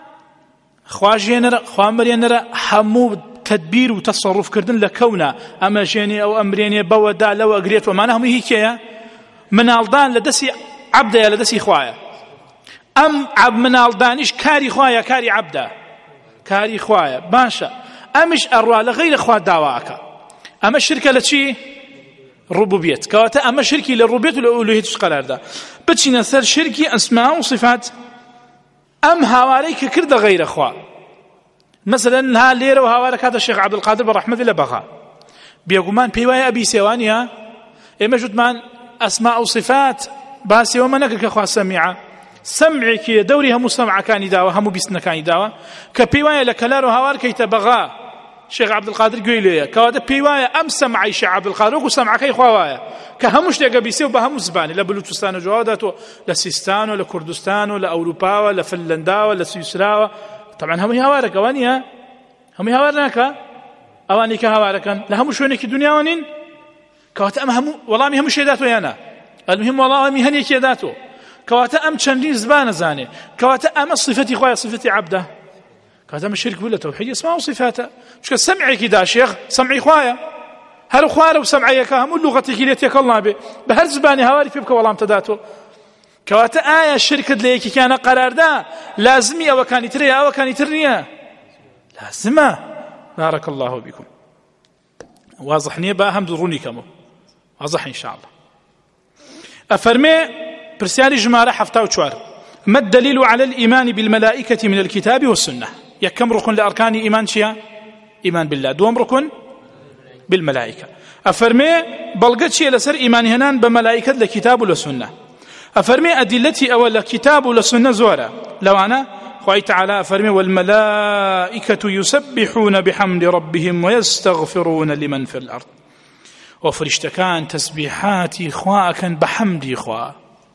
خوا ژێنەرە خوا مەرێنەرە هەموو تدبیر و تەسەڕوفکردن لە کەونە ئەمە ژێنێ ئەو ئەمرێنێ بەوەدا لەوە ئەگرێت وەمانە هەمووی هی کێیە مناڵدان لە دەستی عەبدەیە لە دەستی خوایە ئەم عەب مناڵدانیش کاری خوایە کاری عەبدە کاری خوایە باشە ئەمیش ئەڕوا لە غەیرە خوا داواکە ئەمە شرکە لە چی ڕوبوبیەت کەواتە ئەمە شرکی لە ڕوبوبیەت و لە ئولوهیەتش قەراردا بچینە سەر شرکی ئەسما و صفات ئەم هاوارەی کە کردە غەیرە خوا مثلا ها لێرە و هاوارە کاتە شێخ عەبدولقادر بەڕەحمەتی لە بەغا بێگومان پێی وایە ئەبی سێوانیە ئێمە ژوتمان ئەسما و صفات باسیەوەمە نەکرد کە خوا سەمیعە سەمعێکی دەوری هەموو سەمعەکانی داوە هەموو بیستنەکانی داوە کە پێی وایە لە کەلار و هاوار کەیتە بەغا شێخ عەبدولقادر گوێی لێیە کەواتە پێی وایە ئەم سەمعەی شێخ عەبدولقادر وەکو سەمعەکەی خوا وایە کە هەموو شتێکە بیسێ و بە هەموو زبانی لە بلوچستان و جواداتەوە لە سیستان و لە کوردستان و لە ئەوروپاوە لە فنلەنداوە لە سویسراوە طبعا هەمووی هاوارەکە وانە هەمووی هاوار ناکە ئەوانەی کە هاوارەکەن لە هەموو شوێنێکی دنیاوە نین کەواتە ئەم هەموو وەڵامی هەموو شێ داتوە یانە المهم وەڵامی هەنێکی داتوە کەواتە ئەم چەندین زبانە زانێ کەواتە ئەمە صفەتی خوایە صفەتی عەبدە کەواتە ئەمە شرک بوو لە تەوحید ئەسما و صفاتە چونکە سەمعێکی دا شێخ سەمعی خوایە هەر خوارە و سەمعەکە هەموو لوغەتێکی لێ تێکەڵ نابێ بە هەر زبانی هاواری پێ بکە وەڵام تەداتەوە کەواتە ئایا شرکت لە یەکێکیانە قەراردا لازمی ئەوەکانی ترە یا ئەوەکانی تر نییە لازمە بارك الله بكم واضح نییە با هەم ڕوونی کەمەوە واضح إن شاء الله أفرمي برسالي جمارة حفتا وشوار ما الدليل على الإيمان بالملائكة من الكتاب والسنة يكم ركن لأركان إيمان شيا إيمان بالله دوم ركن بالملائكة أفرمي بلغت شيء لسر إيمان هنان بملائكة لكتاب والسنة أفرمي أدلتي أول كتاب والسنة زورة لو أنا خوي تعالى أفرمي والملائكة يسبحون بحمد ربهم ويستغفرون لمن في الأرض وفرشتكان تسبيحاتي خواكن بحمدي خوا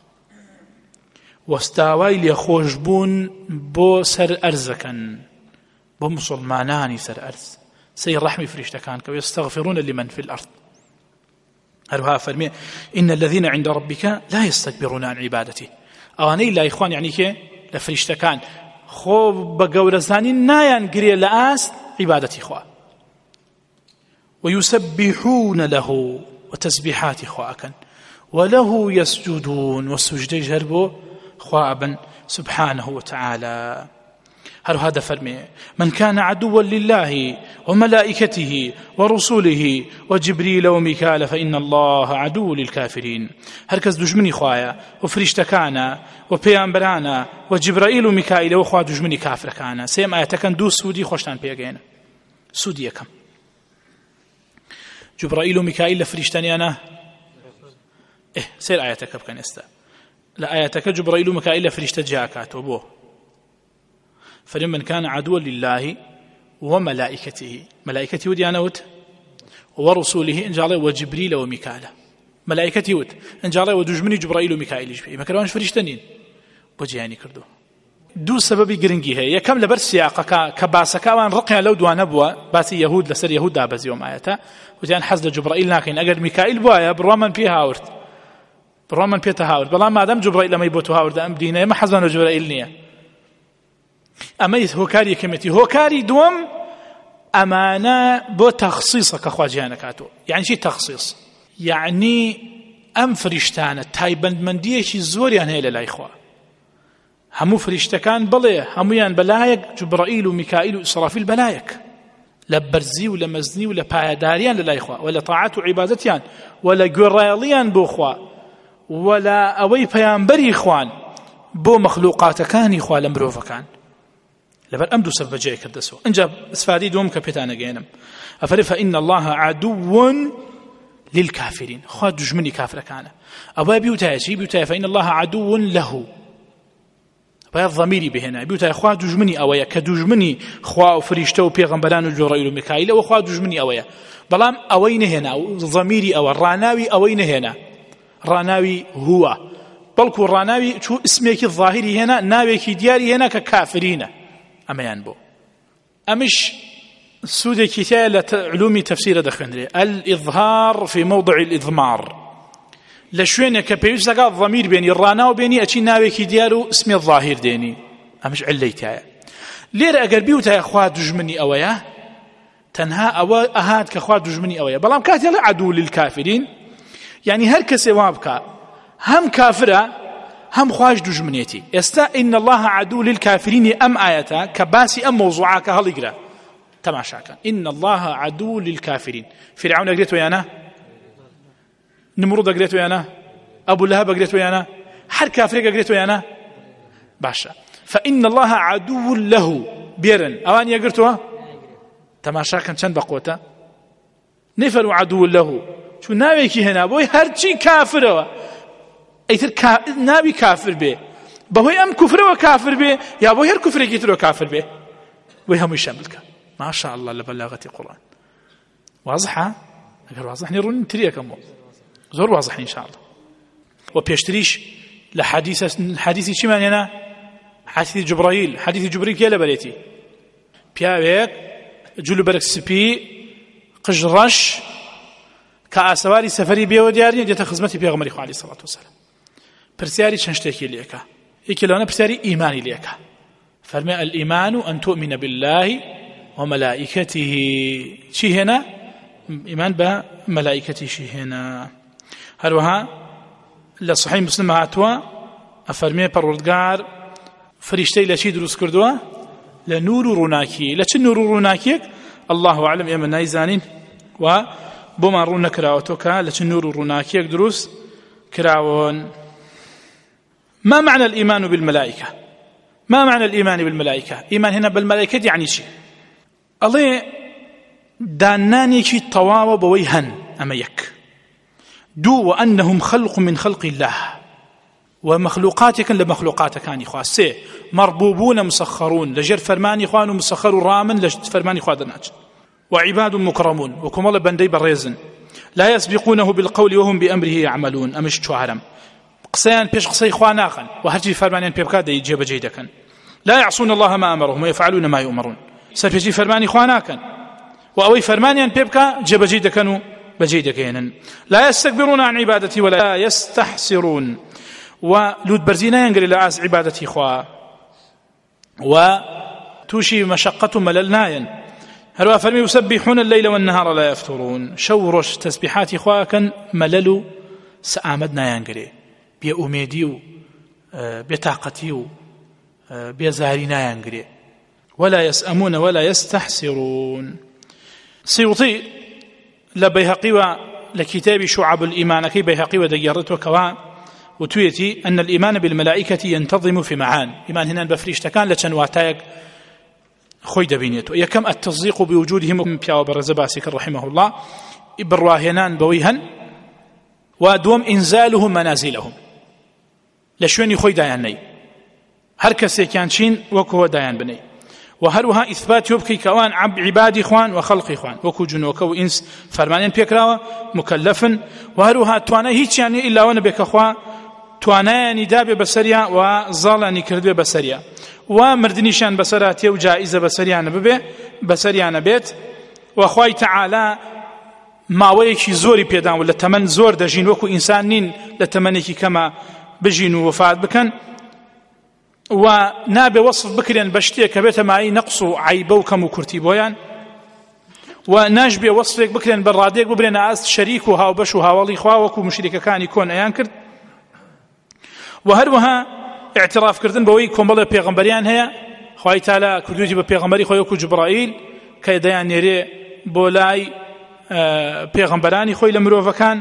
واستاوي ليخوشبون بو سر أرزكن بو مسلماناني سر أرز سير رحمي فرشتكان ويستغفرون لمن في الأرض هلها فرمي إن الذين عند ربك لا يستكبرون عن عبادته أواني لا إخوان يعني كي لفرشتكان خو بقورزاني نايان قرية لآس عبادتي خوا ويسبحون له وتسبيحات خواكن وله يسجدون والسجد جربو خوابا سبحانه وتعالى هل هذا فرمي من كان عدوا لله وملائكته ورسوله وجبريل وميكال فإن الله عدو للكافرين هركز دجمني خوايا وفرشتكانا وبيامبرانا وجبرائيل وميكائيل وخوا دجمني كافر كانا سيم آياتكن دو سودي خوشتان بيغينا سودي يكم جبرائيل وميكائيل لفرشتاني أنا إيه سير آياتك بكن استا لا آياتك جبرائيل وميكائيل لفرشت جاكات وبوه فلمن كان عدوا لله وملائكته ملائكته ودي أنا وت ورسوله إن جعله وجبريل وميكائيل ملائكته وت إن جعله ودجمني جبرائيل وميكائيل جبريل ما كانوش فرشتنين بوجياني كردو دو سببي جرنجي هي كم لبر سياقة كباسكا وان رقيا لو دوان أبوا باسي يهود لسر يهود دابز يوم آياتا وتيان حزل جبرائيل لكن أجر ميكائيل بوايا برواما فيها أورت بڕۆ من پێتە هاورد بەڵام مادام جوبرەئیل ئەمەی بۆ تۆ هاوردە ئەم دینە ئێمە حەزمان لە جوبرەئیل نییە. ئەمەی هۆکاری یەکەمێتی. هۆکاری دووەم ئەمانە بۆ تەخسیسە کە خوا جیان دەکاتەوە. یعنی چی تەخسیس؟ یعنی ئەم فریشتانە تایبەتمەندیەکی زۆریان هەیە لە لای خوا. هەموو فریشتەکان بڵێ هەمویان بەلایەک جوبرەئیل و میکائیل و ئیسرافیل بەلایەک لە بەرزی و لە مەزنی و لە پایداریان لە لای خوا و لە تاعات و عیبادەتیان و لە گوێڕایەڵیان بۆ خوا و لە ئەوەی پەیامبەری خوان بۆ مەخلوقاتەکانی خوا لە مرۆڤەکان. لەبەر ئەم دوو سەبەب جێ کردەسەوە. ئەنجا ئیسفادەی دووەم کە پێتان ئەگەێنم ئەفەرمێ فإن الله عدو للكافرين. خوا دژمنی کافرەکانە. ئەوە بیوتایە چی؟ بیوتایە فإن الله عدو له. باید ضمیری بهێنای بیوتایە خوا دژمنی ئەوەیە کە دژمنی خوا و فریشتە و پێغەمبەران و جوبرەئیل و میکائیل ئەوە خوا دژمنی ئەوەیە. بەڵام ئەوەی نەهێنا و ضمیری ئەوە ڕاناوی ئەوەی نەهێنا. ڕاناوی هووە. بەڵکو ڕاناوی چوو اسمێکی ظاهری هێنا ناوێکی دیاری هێنا کە کافرینە. ئەمەیان بۆ. ئەمش سوودێکی تایە لە علومی تەفسیرە دەخوێنرێ. الإظهار في موضع الإضمار. لە شوێنێک کە پێویست دەکات ضەمیر بێنی ڕاناو بێنی ئەچی ناوێکی دیار و اسمی ظاهر دێنی. ئەمش علەی تایە. لێرە ئەگەر بیوتایە خوا دژمنی ئەوەیە تەنها ئەوە ئەهات کە خوا دژمنی ئەوەیە. بەڵام کاتی لە عدو للكافرین یعنی هەر کەسێ وا بکە هەم کافرە هەم خوش دژمنێتی. ئێستا إن الله عدو للكافرین ئەم ئاەتە کە باسی ئەم مەوزوعە کە هەڵیگرە تەماشاکەن. إن الله عدو للكافرين. فرعون ئەگرێتەوە یانە؟ نمرود ئەگرێتەوە یانە؟ ئەبو لەهەب ئەگرێتەوە یانە؟ هەر کافرێک ئەگرێتەوە یانە؟ باشە. فإن الله عدو له. بێرن ئەوان یەگرتووە؟ تەماشاکەن چەند بەقۆتە. نەیفەرمو عدو له چون ناوێکی هێنا بۆی هەرچی کافرەوە ئەیتر ناوی کافر بێ بەهۆی ئەم کوفرەوە کافر بێ یا بۆی هەر کوفرێکی ترەوە کافر بێ بۆی هەمووی شامل کە. ما شاء الله لبلاغة القرآن واضحة. أقول واضح نيرون تريكم زور واضح إن شاء الله. وبيشتريش لحديث حديث شو معنى هنا؟ حديث جبرائيل. حديث جبرائيل كيلا بريتي بياويك جلو برك سبي قجرش كأسواري سفري بيو دياري جت خدمتي بيغمري عليه الصلاة والسلام. برسياري شنشتكي ليكا يكلونا برسياري إيماني ليكا. فرمى الإيمان أن تؤمن بالله وملائكته. شي هنا إيمان بملائكته. شي هنا هروها لصحيح مسلم هاتوا أفرمي پروردگار فريشتي لشي دروس كردوا لنور روناكي. لچ نور روناكيك الله أعلم يا من نايزانين و بما رونا كراوتوكا لچ نور روناكيك دروس كراون. ما معنى الإيمان بالملائكة؟ ما معنى الإيمان بالملائكة؟ إيمان هنا بالملائكة يعني شيء الله داناني شي طواو بويهن أما يك دو وأنهم خلق من خلق الله ومخلوقاتك لمخلوقاتك كان إخوة سي مربوبون مسخرون لجر فرماني إخوان مسخر رامن لجر فرماني إخوان دناج وعباد مكرمون وكم الله بندي بريزن لا يسبقونه بالقول وهم بأمره يعملون أمش تعلم قسيان بيش قصي إخوان آخر وهرجي فرمانيان بيبكاد يجيب جيدكا لا يعصون الله ما أمرهم ويفعلون ما يؤمرون سرفجي فرماني خواناكن وأوي فرمانيان بيبكا جيب جيدكا بجيدكين لا يستكبرون عن عبادتي ولا يستحسرون ولود برزينا ينقل إلى عاز عبادتي خوا وتوشي مشقة مللنايا هل فرمي يسبحون الليل والنهار لا يفترون شورش تسبيحات خواكن مللو سآمدنا ينقل بيا أميديو بيا طاقتيو بيا زارينا ينقل ولا يسأمون ولا يستحسرون. سيوطي لبيهقي لكتاب شعب الإيمان كي بيهقي وديارت وكوا وتويتي أن الإيمان بالملائكة ينتظم في معان. إيمان هنا بفريشتكان لتنواتاك خويد بينيتو يكم التصديق بوجودهم بياو برزباسك رحمه الله إبراهنان بويهن ودوم إنزالهم منازلهم لشوين خوي دايان ني هر كسي كان شين وكو دايان بني وهروها إثبات يبكي كوان عب عباد إخوان وخلق إخوان وكو جن وكو إنس فرمانين بيكراوة مكلفا وهروها توانا هيتش يعني إلا وانا بيك أخوان توانا نداب بسريا وظالا نكرد بسريا ومردنيشان بسراتي وجائزة بسريا نببه بسريا نبيت وأخوي تعالى ماوەیەکی زۆری پێدان و لە تەمەن زۆر دەژین وەکو ئینسان نین لە تەمەنێکی کەمە بژین و وفات بکەن و نابێ وەصف بکرێن بە شتێک کە بێتە مای نەقص و عیبە و کەم و کورتی بۆیان و ناشبێ وەصفێک بکرێن بە ڕادێک ببرێنە ئاست شەریک و هاوبەش و هاوڵی خوا وەکو مشریکەکانی کۆن ئەیان کرد و هەروەها اعترافکردن بەوەی کۆمەڵە پێغەمبەریان هەیە خوای تالا کردوێتی بە پێغەمبەری خۆی وەکو جوبرائیل کە دەیان نێرێ بۆ لای پێغەمبەرانی خۆی لە مرۆڤەکان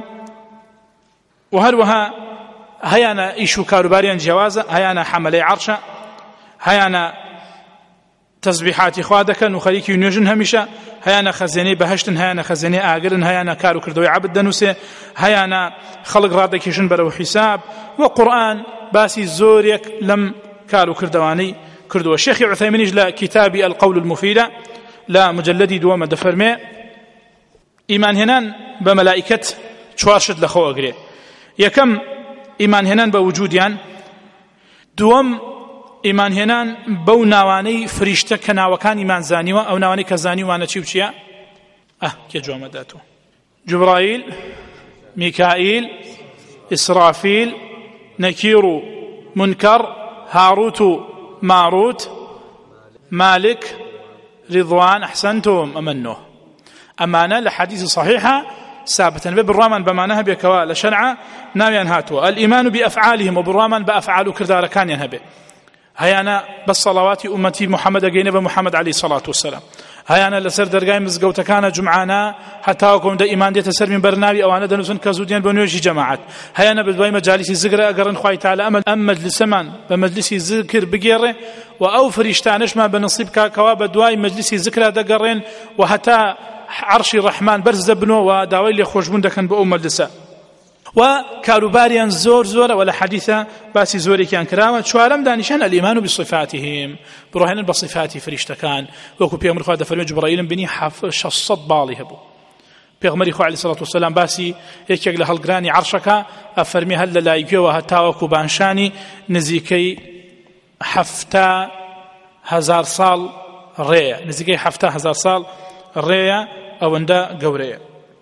و هەروەها هەیانە ئیش و کاروباریان جیاوازە هەیانە حەملەی عەرشە هەیانە تەسبیحاتی خوا دەکەن و خەریکی نوێژن هەمیشە هەیانە خەزێنەی بەهەشتن هەیانە خەزێنەی ئاگرن هەیانە کار و کردەوەی عەبد دەنووسێ هەیانە خەڵک ڕادەکێشن بەرەو حیساب و قورئان باسی زۆرێک لەم کار و کردەوانەی کردووە شێخی عوثەیمینیش لە کتابی القول المفیدە لە مجلدی دووەمە دەفەرمێ ئیمان هێنان بە مەلائیکەت چوار شت لەخۆ ئەگرێ یەکەم ئیمان هێنان بە وجودیان دووەم ئیمان هێنان بەو ناوانەی فریشتە کە ناوەکان ئیمان زانیوە ئەو ناوانەی کە زانیوانە چی و چییە ئەه کێ جوامەداتەوە جوبرائیل میکائیل ئیسرافیل نەکیر و منکەڕ هاڕوت و ماڕوت مالک ڕضوان ئەحسەنتم ئەمەنۆ ئەمانە لە حەدیثی صحیحە ثابتن ببڕامان بەمانە هەبێکەوە لە شەرعە ناویان هاتووە الئیمان بئەفعالهم و بڕامان بە ئەفعال و کردارەکانیان هەبێ هەیانە بە سەڵاواتی ئومەتی محەممەد ئەگەینە بە محەممەد عەلەیهی سەڵات وسەلام هەیانە لەسەر دەرگای مزگەوتەکانە جومعانە هەتاوەکو دە ئیمان دێتە سەر مینبەر ناوی ئەوانە دەنووسن کە زوودیان بۆ نوێژی جەماعەت هەیانە بە دوای مەجالیسی زگرە ئەگەڕن خوای تەعالە ئەمە ئەم مەجلیسەمان بە مەجلیسی زکر بگێڕێ و ئەو فریشتانەشمان بە نەسیب کاکەوە بە دوای مەجلیسی زکرا دەگەڕێن و هەتا عەرشی ڕەحمان بەرز دەبنەوە و داوای لێخۆشبوون دەکەن بە ئەو مەجلیسە و کاروباریان زۆر زۆرە و لە حەدیثە باسی زۆرێکیان کراوە چوارەم دانیشان الئیمان بصفاتهم بڕۆهێنن بە صفاتی فریشتەکان وەکو پێغەمبەر خوا دەفەرمێت جوبرائیلم بینی شەشسەد باڵی هەبوو پێغەمبەری خوا عەلەیهی سەڵات وسەلام باسی یەکێک لە هەڵگرانی عەرشەکە ئەفەرمێ هەر لە لایکێوە هەتاوەکو بانشانی نزیکەی حەفتا هەزار ساڵ ڕێیە نزیکەی حەفتا هەزار ساڵ ڕێیە ئەوەندە گەورەیە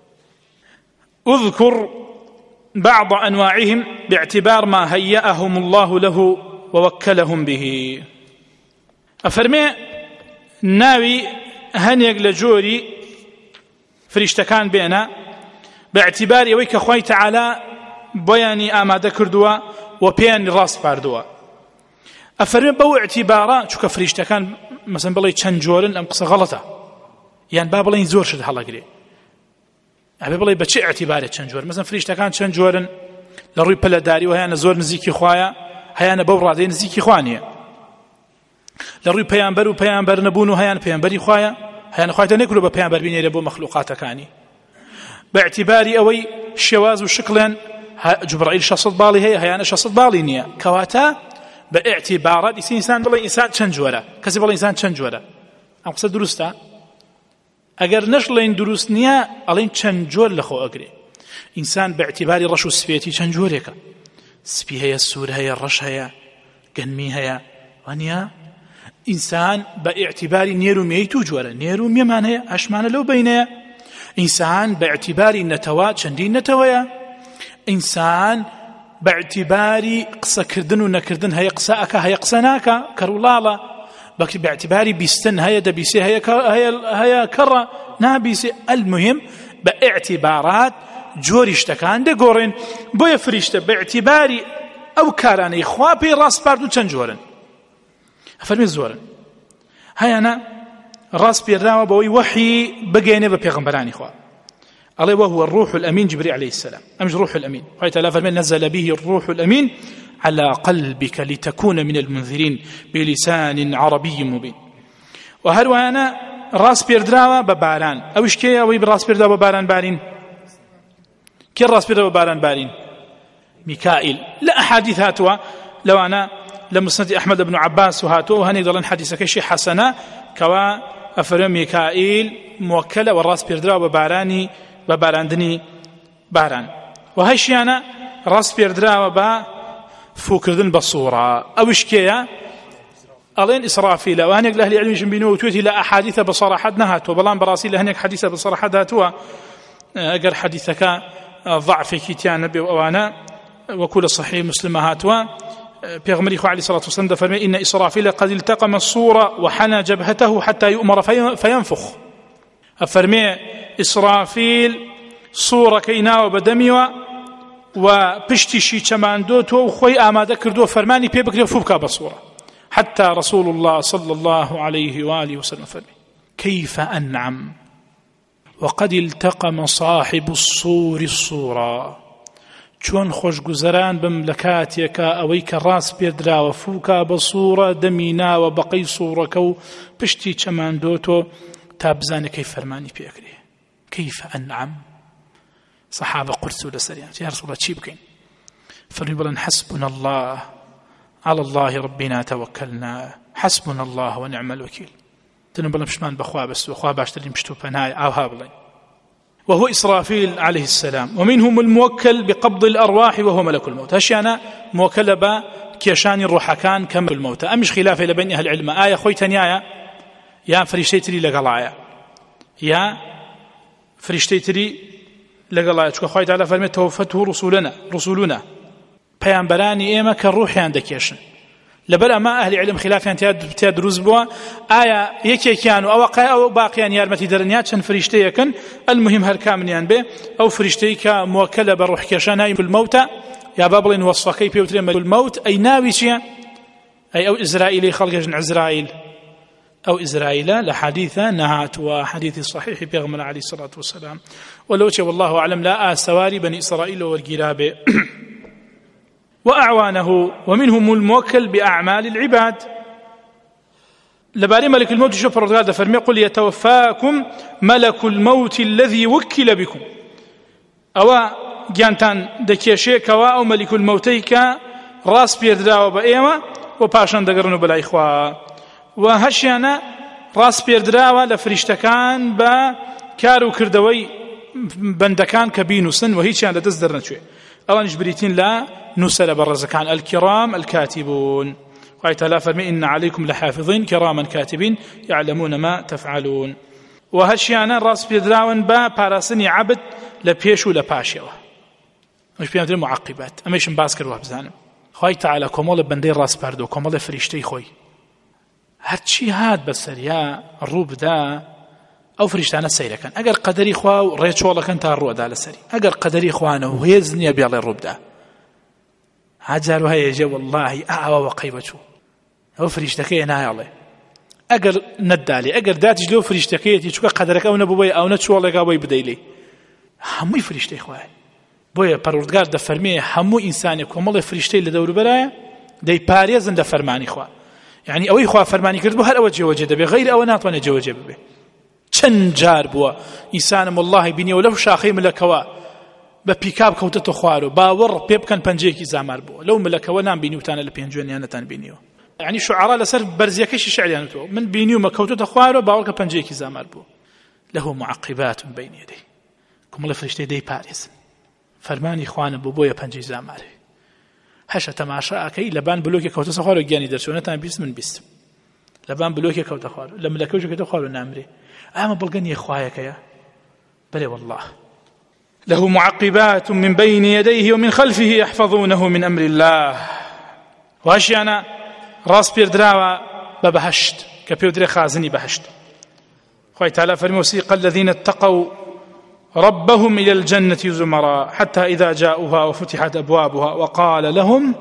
اذكر بعض أنواعهم باعتبار ما هيأهم الله له ووكلهم به أفرمي ناوي هنيق لجوري فريشتكان بينا باعتبار يويك أخوي تعالى بياني آمادة كردوا وبياني راس باردوا أفرمي بو اعتبارا شو كفريشتكان مثلا بلي تشنجورن أم قصة غلطة يعني باب بلين زور شد حلا قري ئەبێ بڵێ بە چه ئەعتیبارێ چەند جۆر مەسەن فریشتەکان چەند جۆرن لە ڕووی پەلەداری و هەیانە زۆر نزیکی خوایە هەیانە بەو ڕادەی نزیکی خوا نییە لە ڕووی پەیامبەر و پەیامبەر نەبوون و هەیان پەیامبەری خوایە هەیانە خوای تەنێک بە پەیامبەر بینێرێ بۆ مەخلوقاتەکانی بە ئەعتیباری ئەوەی شێواز و شکڵێن جوبرائیل شەشسەد باڵی هەیە هەیانە شەشسەد باڵی نییە کەواتە بە ئەعتیبارات ئینسان بڵێ ئینسان چەند جۆرە کەسی بڵێ ئینسان چەند جۆرە ئەم قسە دروستە ئەگەر نەشڵێن دروست نییە ئەڵێن چەند جۆر لەخۆ ئەگرێ ئینسان بە ئەعتیباری ڕەش و سپێتی چەند جۆرێکە سپی هەیە سوور هەیە ڕەش هەیە گەنمی هەیە وانە ئینسان بە ئیعتیباری نێر و مێی تو جۆرە نێر و مێمان هەیە ئەشمانە لەو بینەیە ئینسان بە ئیعتیباری نەتەوە چەندین نەتەوەیە ئینسان بە ئیعتیباری قسەکردن و نەکردن هەیە قسە ئەکە هەیە قسە ناکە کەروڵاڵە بەکتی باعتباری بیستن هەیە دەبیسێ هەیە کەڕە نابیسێ المهم بە ئیعتیبارات جۆری شتەکان دەگۆڕێن بۆیە فریشتە بە ئیعتیباری ئەو کارانەی خوا پێی ڕاست پاردوو چەند جۆرن ئەفەرمێ زۆرن هەیانە ڕاست پێدراوە بەوەی وەحی بگەێنێ بە پێغەمبەرانی خوا ئەڵێ وهو الروح الأمين جبريل عليه السلام أمش روح الأمين خوای تەعالە فەرمێ نزل به الروح الأمين على قلبك لتكون من المنذرين بلسان عربي مبين وهروانە ڕاست پێدراوە بە باران ئەوش کێ ئەوەی ڕاست پێدراوە بە باران بارین کێ ڕاست پێدراوە بە باران بارین میکائیل لە ئەحادیث هاتووە لەوانە لە مسند ئەحمەد بن عباس و هاتووە و هەنێک دەڵێن حەدیثەکەیشی حەسەنە کەوا ئەفەرمێ میکائیل موەکەلە و ڕاست پێدراوە بە بارانی بە باراندنی باران و هەیشیانە ڕاست پێدراوە بە فوکردن بە سوورە ئەوش کێیە ئەڵێن ئیسرافیلە و هەنێک لە ئەهلی عیلمیشم بینەوە و توێتی لە ئەحادیثە بە سەراحەت نەهاتووە بەڵام بەڕاستی لە هەنێک حەدیثە بە سەراحەت هاتووە ئەگەر حەدیثەکە ضعفێکی تیان نەبێ و ئەوانە وەکو لە صحیح مسلم هاتووە پیغمبری خو علیه الصلاة والسلام فرمى إن إسرافيل قد التقم الصورة وحنى جبهته حتى يؤمر فينفخ فرمى إسرافيل صورة كينا وبدمي وبشتشي چماندوتو وخوي آماده كردو فرماني بيبكري وفبكا بصورة حتى رسول الله صلى الله عليه وآله وسلم فرمى كيف أنعم وقد التقم صاحب الصور الصورة چۆن خۆشگوزەران بم لە کاتێکە ئەوەی کە ڕاست پێدراوە فووکە بە سوورە دەمی ناوە بەقەی سوورەکە و پشتی چەماندۆتۆ تا بزانێکەی فەرمانی پێکرێ كيف أنعم صحابة قرسوا لسريان يا رسول الله چی بکەین فەرمی بڵێن حسبنا الله على الله ربنا توكلنا حسبنا الله ونعم الوكيل تنو بڵێن پشمان بەخوا بەستوە خوا باشترین پشت و پەنای ئاوها بڵێن وهو إسرافيل عليه السلام ومنهم الموكل بقبض الأرواح وهو ملك الموت هشيانا موكل با كيشان الروحكان كمل الموت أمش خلاف إلى بين أهل العلم آية خوي تنيايا يا فريشتيتري لقلايا يا فريشتيتري لقلايا شكو خوي تعالى فرمي توفته رسولنا رسولنا پیامبرانی ئێمە کە ڕوحیان دەکێشن لەبەر ئەمە ئەهلی علم خلافیان تیا دروست بووە ئایا یەکێکیان و ئەوە ئەو باقییان یارمەتی دەرنیا چەند فریشتەیەکن المهم هەر کامنیان بێ ئەو فریشتەی کە موکلە بە ڕوحکێشان ناوی المەوتە یا با بڵێن وەصفەکەی پێوترێ مەلەکول المەوت ئەی ناوی چییە ئەی ئەو ئیزرائیلی خەڵکێژن عزرائیل ئەو ئیزرائیلە لە حەدیثە نەهاتووە حەدیثی صحیحی پێغەمبەر عەلەیهی سەڵات وسەلام وەلەوچێ والله ئەعلەم لا ئاسەواری بەنی ئیسرائیل وەرگیرا بێ وأعوانه ومنهم الموكل بأعمال العباد لباري ملك الموت شوف الرجال فرمي قل يتوفاكم ملك الموت الذي وكل بكم أو جانتان دكيشيك أو ملك الموتيك راس بيردرا وبأيما وباشان دقرنوا بلا إخوة وهشيانا راس بيردرا لفريشتكان با كارو كردوي بندكان كبينو سن وهيشان لدزدرنا شوي أوانش بريتين لا نسل برزكان الكرام الكاتبون قال تعالى فرمي إن عليكم لحافظين كراما كاتبين يعلمون ما تفعلون وهالشيانا راس بيدراون با باراسني عبد لبيش ولا باشيوه مش بيعمل معقبات أما يشن باسكر وابزانم قال تعالى كمال بندي راس باردو كمال فريشتي خوي هرشي هاد بسريا الروب دا أو فريشتانا سيرا كان أجر قدري خوا ريتش والله كان تارو دا لسري أجر قدري خوانا وهيزني بيالي الروب دا هاجر وهي جا والله أعوى وقيبته أو فريشتكي أنا يالله أجر ندالي أجر داتش لو فريشتكي تشوك قدرك أو نبوي أو نتشو الله قوي بديلي همي فريشتي خواه بويا پروردگار دا فرمي همو إنسان يكون الله فريشتي اللي دور برايا دي باريزن دا فرماني خواه يعني أوي خواه فرماني كردبو هر أوجه وجه دبي غير أو ناطواني جوجه ببي چەند جار بووە ئینسانم واللهی بینیەوە لەو شاخەی ملەکەوە بە پیکاب کەوتەتە خوار و باوەڕ پێ بکەن پەنجەیەکی زامار بووە لەو ملەکەوە نامبینیوتانە لە پێنجوێنیانەتان بینیوە یعنی شوعرا لەسەر بەرزیەکەشی شعریانەوە من بینیومە کەوتەتە خوار و باوەڕ کە پەنجەیەکی زامار بووە له معقبات بین یدیه کۆمەڵە فریشتەی دەی پارێزن فەرمانی خوانە بۆ بۆیە پەنجەی زامارێ هەشە تەماشاکەی لەبان بلۆکێک کەوتە سەر خوار و گیانی دەرچوو نەتان بیست من بیستم لەبان بلۆکێک کەوتە خوار لە ملەکەوش کەوتە خوار و نامرێ أما بلغني إخوايك يا بلى والله له معقبات من بين يديه ومن خلفه يحفظونه من أمر الله وهشيانا راس بيردراوا ببهشت كبيودري خازني بهشت خوي تعالى فرموسيق الذين اتقوا ربهم إلى الجنة زمرا حتى إذا جاءوها وفتحت أبوابها وقال لهم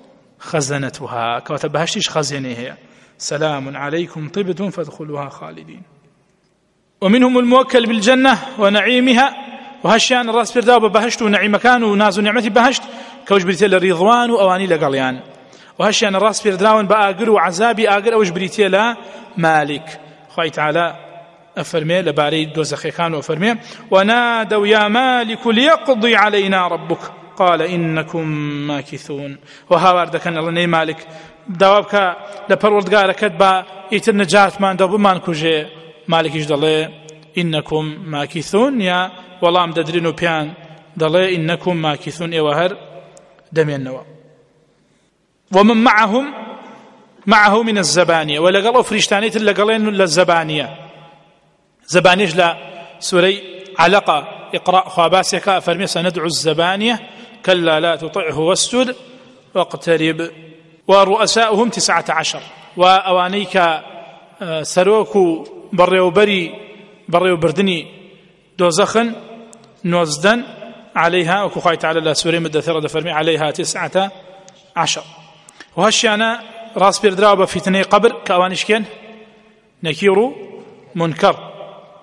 خزنتها كوتب بهشتش خزينيها سلام عليكم طبتم فادخلوها خالدين ومنهم الموكل بالجنة ونعيمها وهشيان الراس برداو ببهشت ونعيم كان وناز ونعمتي بهشت كوج بريتي للرضوان وأواني لقليان وهشيان الراس برداون بآقر وعذابي آقر أوج بريتي لا مالك خوي تعالى أفرمي لباري دوزخي كانوا أفرمي ونادوا يا مالك ليقضي علينا ربك قال إنكم ماكثون وهاورد كان الله ني مالك دوابك لبروردگار كتبا يتر نجات ما ندوب ما نكوجي مالك يجدله إنكم ماكثون يا والله ام ددرينو بيان دله إنكم ماكثون إيه وهر دمي النوا ومن معهم معه من الزبانية ولا قالوا فريشتانيت اللي قالين للزبانية زبانيش لا سوري علقة اقرأ خواباسك فرمي سندعو الزبانية كلا لا تطعه واسجد واقترب. ورؤساؤهم تسعة عشر، وأوانيك سروكو بريوبري بريوبردني دوزخن نوزدن عليها، وكخاي تعالى الله سوري مدثرة فرمي عليها تسعة عشر. وهالشيانا راس بيردراوبة في تني قبر كأوانيشكين نكيرو منكر،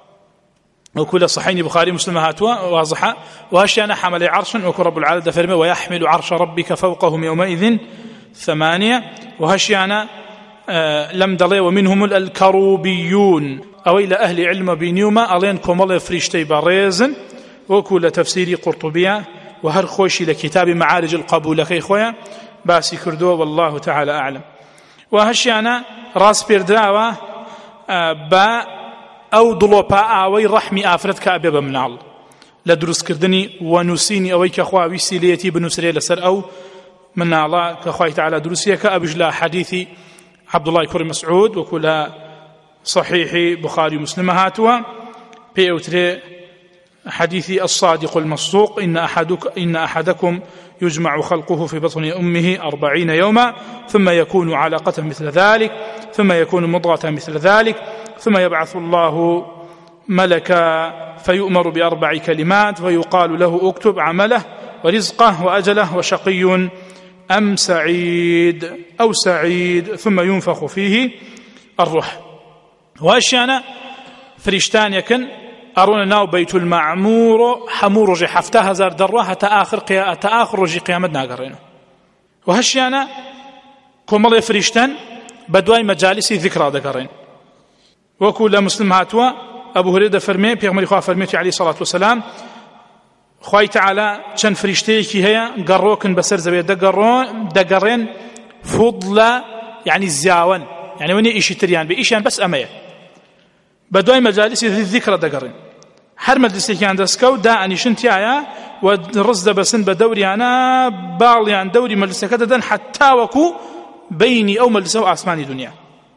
وكل صحيح بخاري مسلم هاتوا واضحة. وهالشيانا حمل عرش، وكو رب العالمين فرمي ويحمل عرش ربك فوقهم يومئذ ثمانية. وهالشيانا آه لم دلي ومنهم الكروبيون أو إلى أهل علم بنيوما ألين كومال فريشتي باريزن، وكل تفسيري قرطبية وهر خوشي لكتاب معارج القبول كي خويا باسي كردو والله تعالى أعلم. وهالشيانا راس بيردراوة آه با أو دلوبا أوي رحمي آفرت كأبي بمنال لدرس كردني ونسيني أوي كخوا ويسيليتي بنسري لسر أو من الله كخوا تعالى درسية كأبجلا حديثي عبد الله كريم مسعود وكل صحيح بخاري مسلم هاتوا بيوتري حديثي الصادق المصدوق إن أحدك إن أحدكم يجمع خلقه في بطن أمه أربعين يوما ثم يكون علقة مثل ذلك ثم يكون مضغة مثل ذلك ثم يبعث الله ملكا فيؤمر بأربع كلمات ويقال له اكتب عمله ورزقه وأجله وشقي أم سعيد أو سعيد ثم ينفخ فيه الروح. وأشيانا فريشتان يكن أرون ناو بيت المعمور حمور رجي حفته هزار دروها تآخر, قيا... تآخر رجي قيامتنا قرينه. وهشيانا كومال فريشتان بدواي مجالسي ذكرى ذكرين. وكل مسلم هاتوا أبو هريرة فرمي بيغمري خواه فرميتي عليه الصلاة والسلام خواهي تعالى چن فريشتيكي هيا قروكن بسر زبير دقرين فضل يعني الزياون يعني وني إيشي تريان بإيشيان بس أمية بدواي مجالسي ذكرى دقرين هر مجلسي كان دسكو دا أني شنتي آيا ورزد بسن بدوري أنا باغلي عن دوري مجلسي كددا حتى وكو بيني أو مجلسه آسماني دنيا.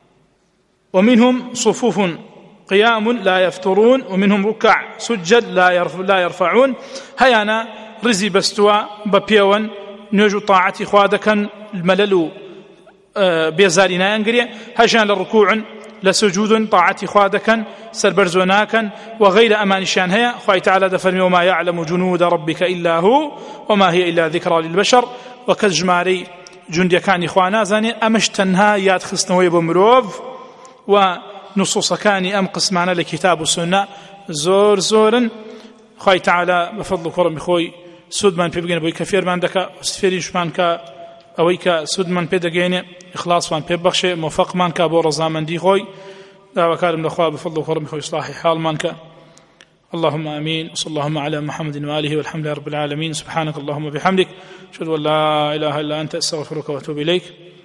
ومنهم صفوف قيام لا يفترون ومنهم ركع سجد لا يرف لا يرفعون. هيانا رزي بستوا ببيون نجو طاعتي خوادكن الملل بيزارنا ينقري هجان للركوع لسجود طاعتي خوادكن سربرزوناكن وغير أمان شان هيا خوي تعالى دفرمي وما يعلم جنود ربك إلا هو وما هي إلا ذكرى للبشر. وكجماري جندي كان إخوانا زاني أمشتنها ياد خصنوي بمروف ونصوص كان أم قسمانا لكتاب السنة زور زورا خوي تعالى بفضل كرم خوي سود من بيبقين بوي كثير من دكا استفيريش من كا أويك سود من بيدقين إخلاص من بيبخشي موفق من كا بورزا من دي خوي دعوة كارم لأخوة بفضل كرم خوي إصلاحي حال من كا. اللهم آمين. صلى اللهم على محمد وآله والحمد لله رب العالمين. سبحانك اللهم بحمدك أشهد أن لا إله إلا أنت أستغفرك وأتوب إليك.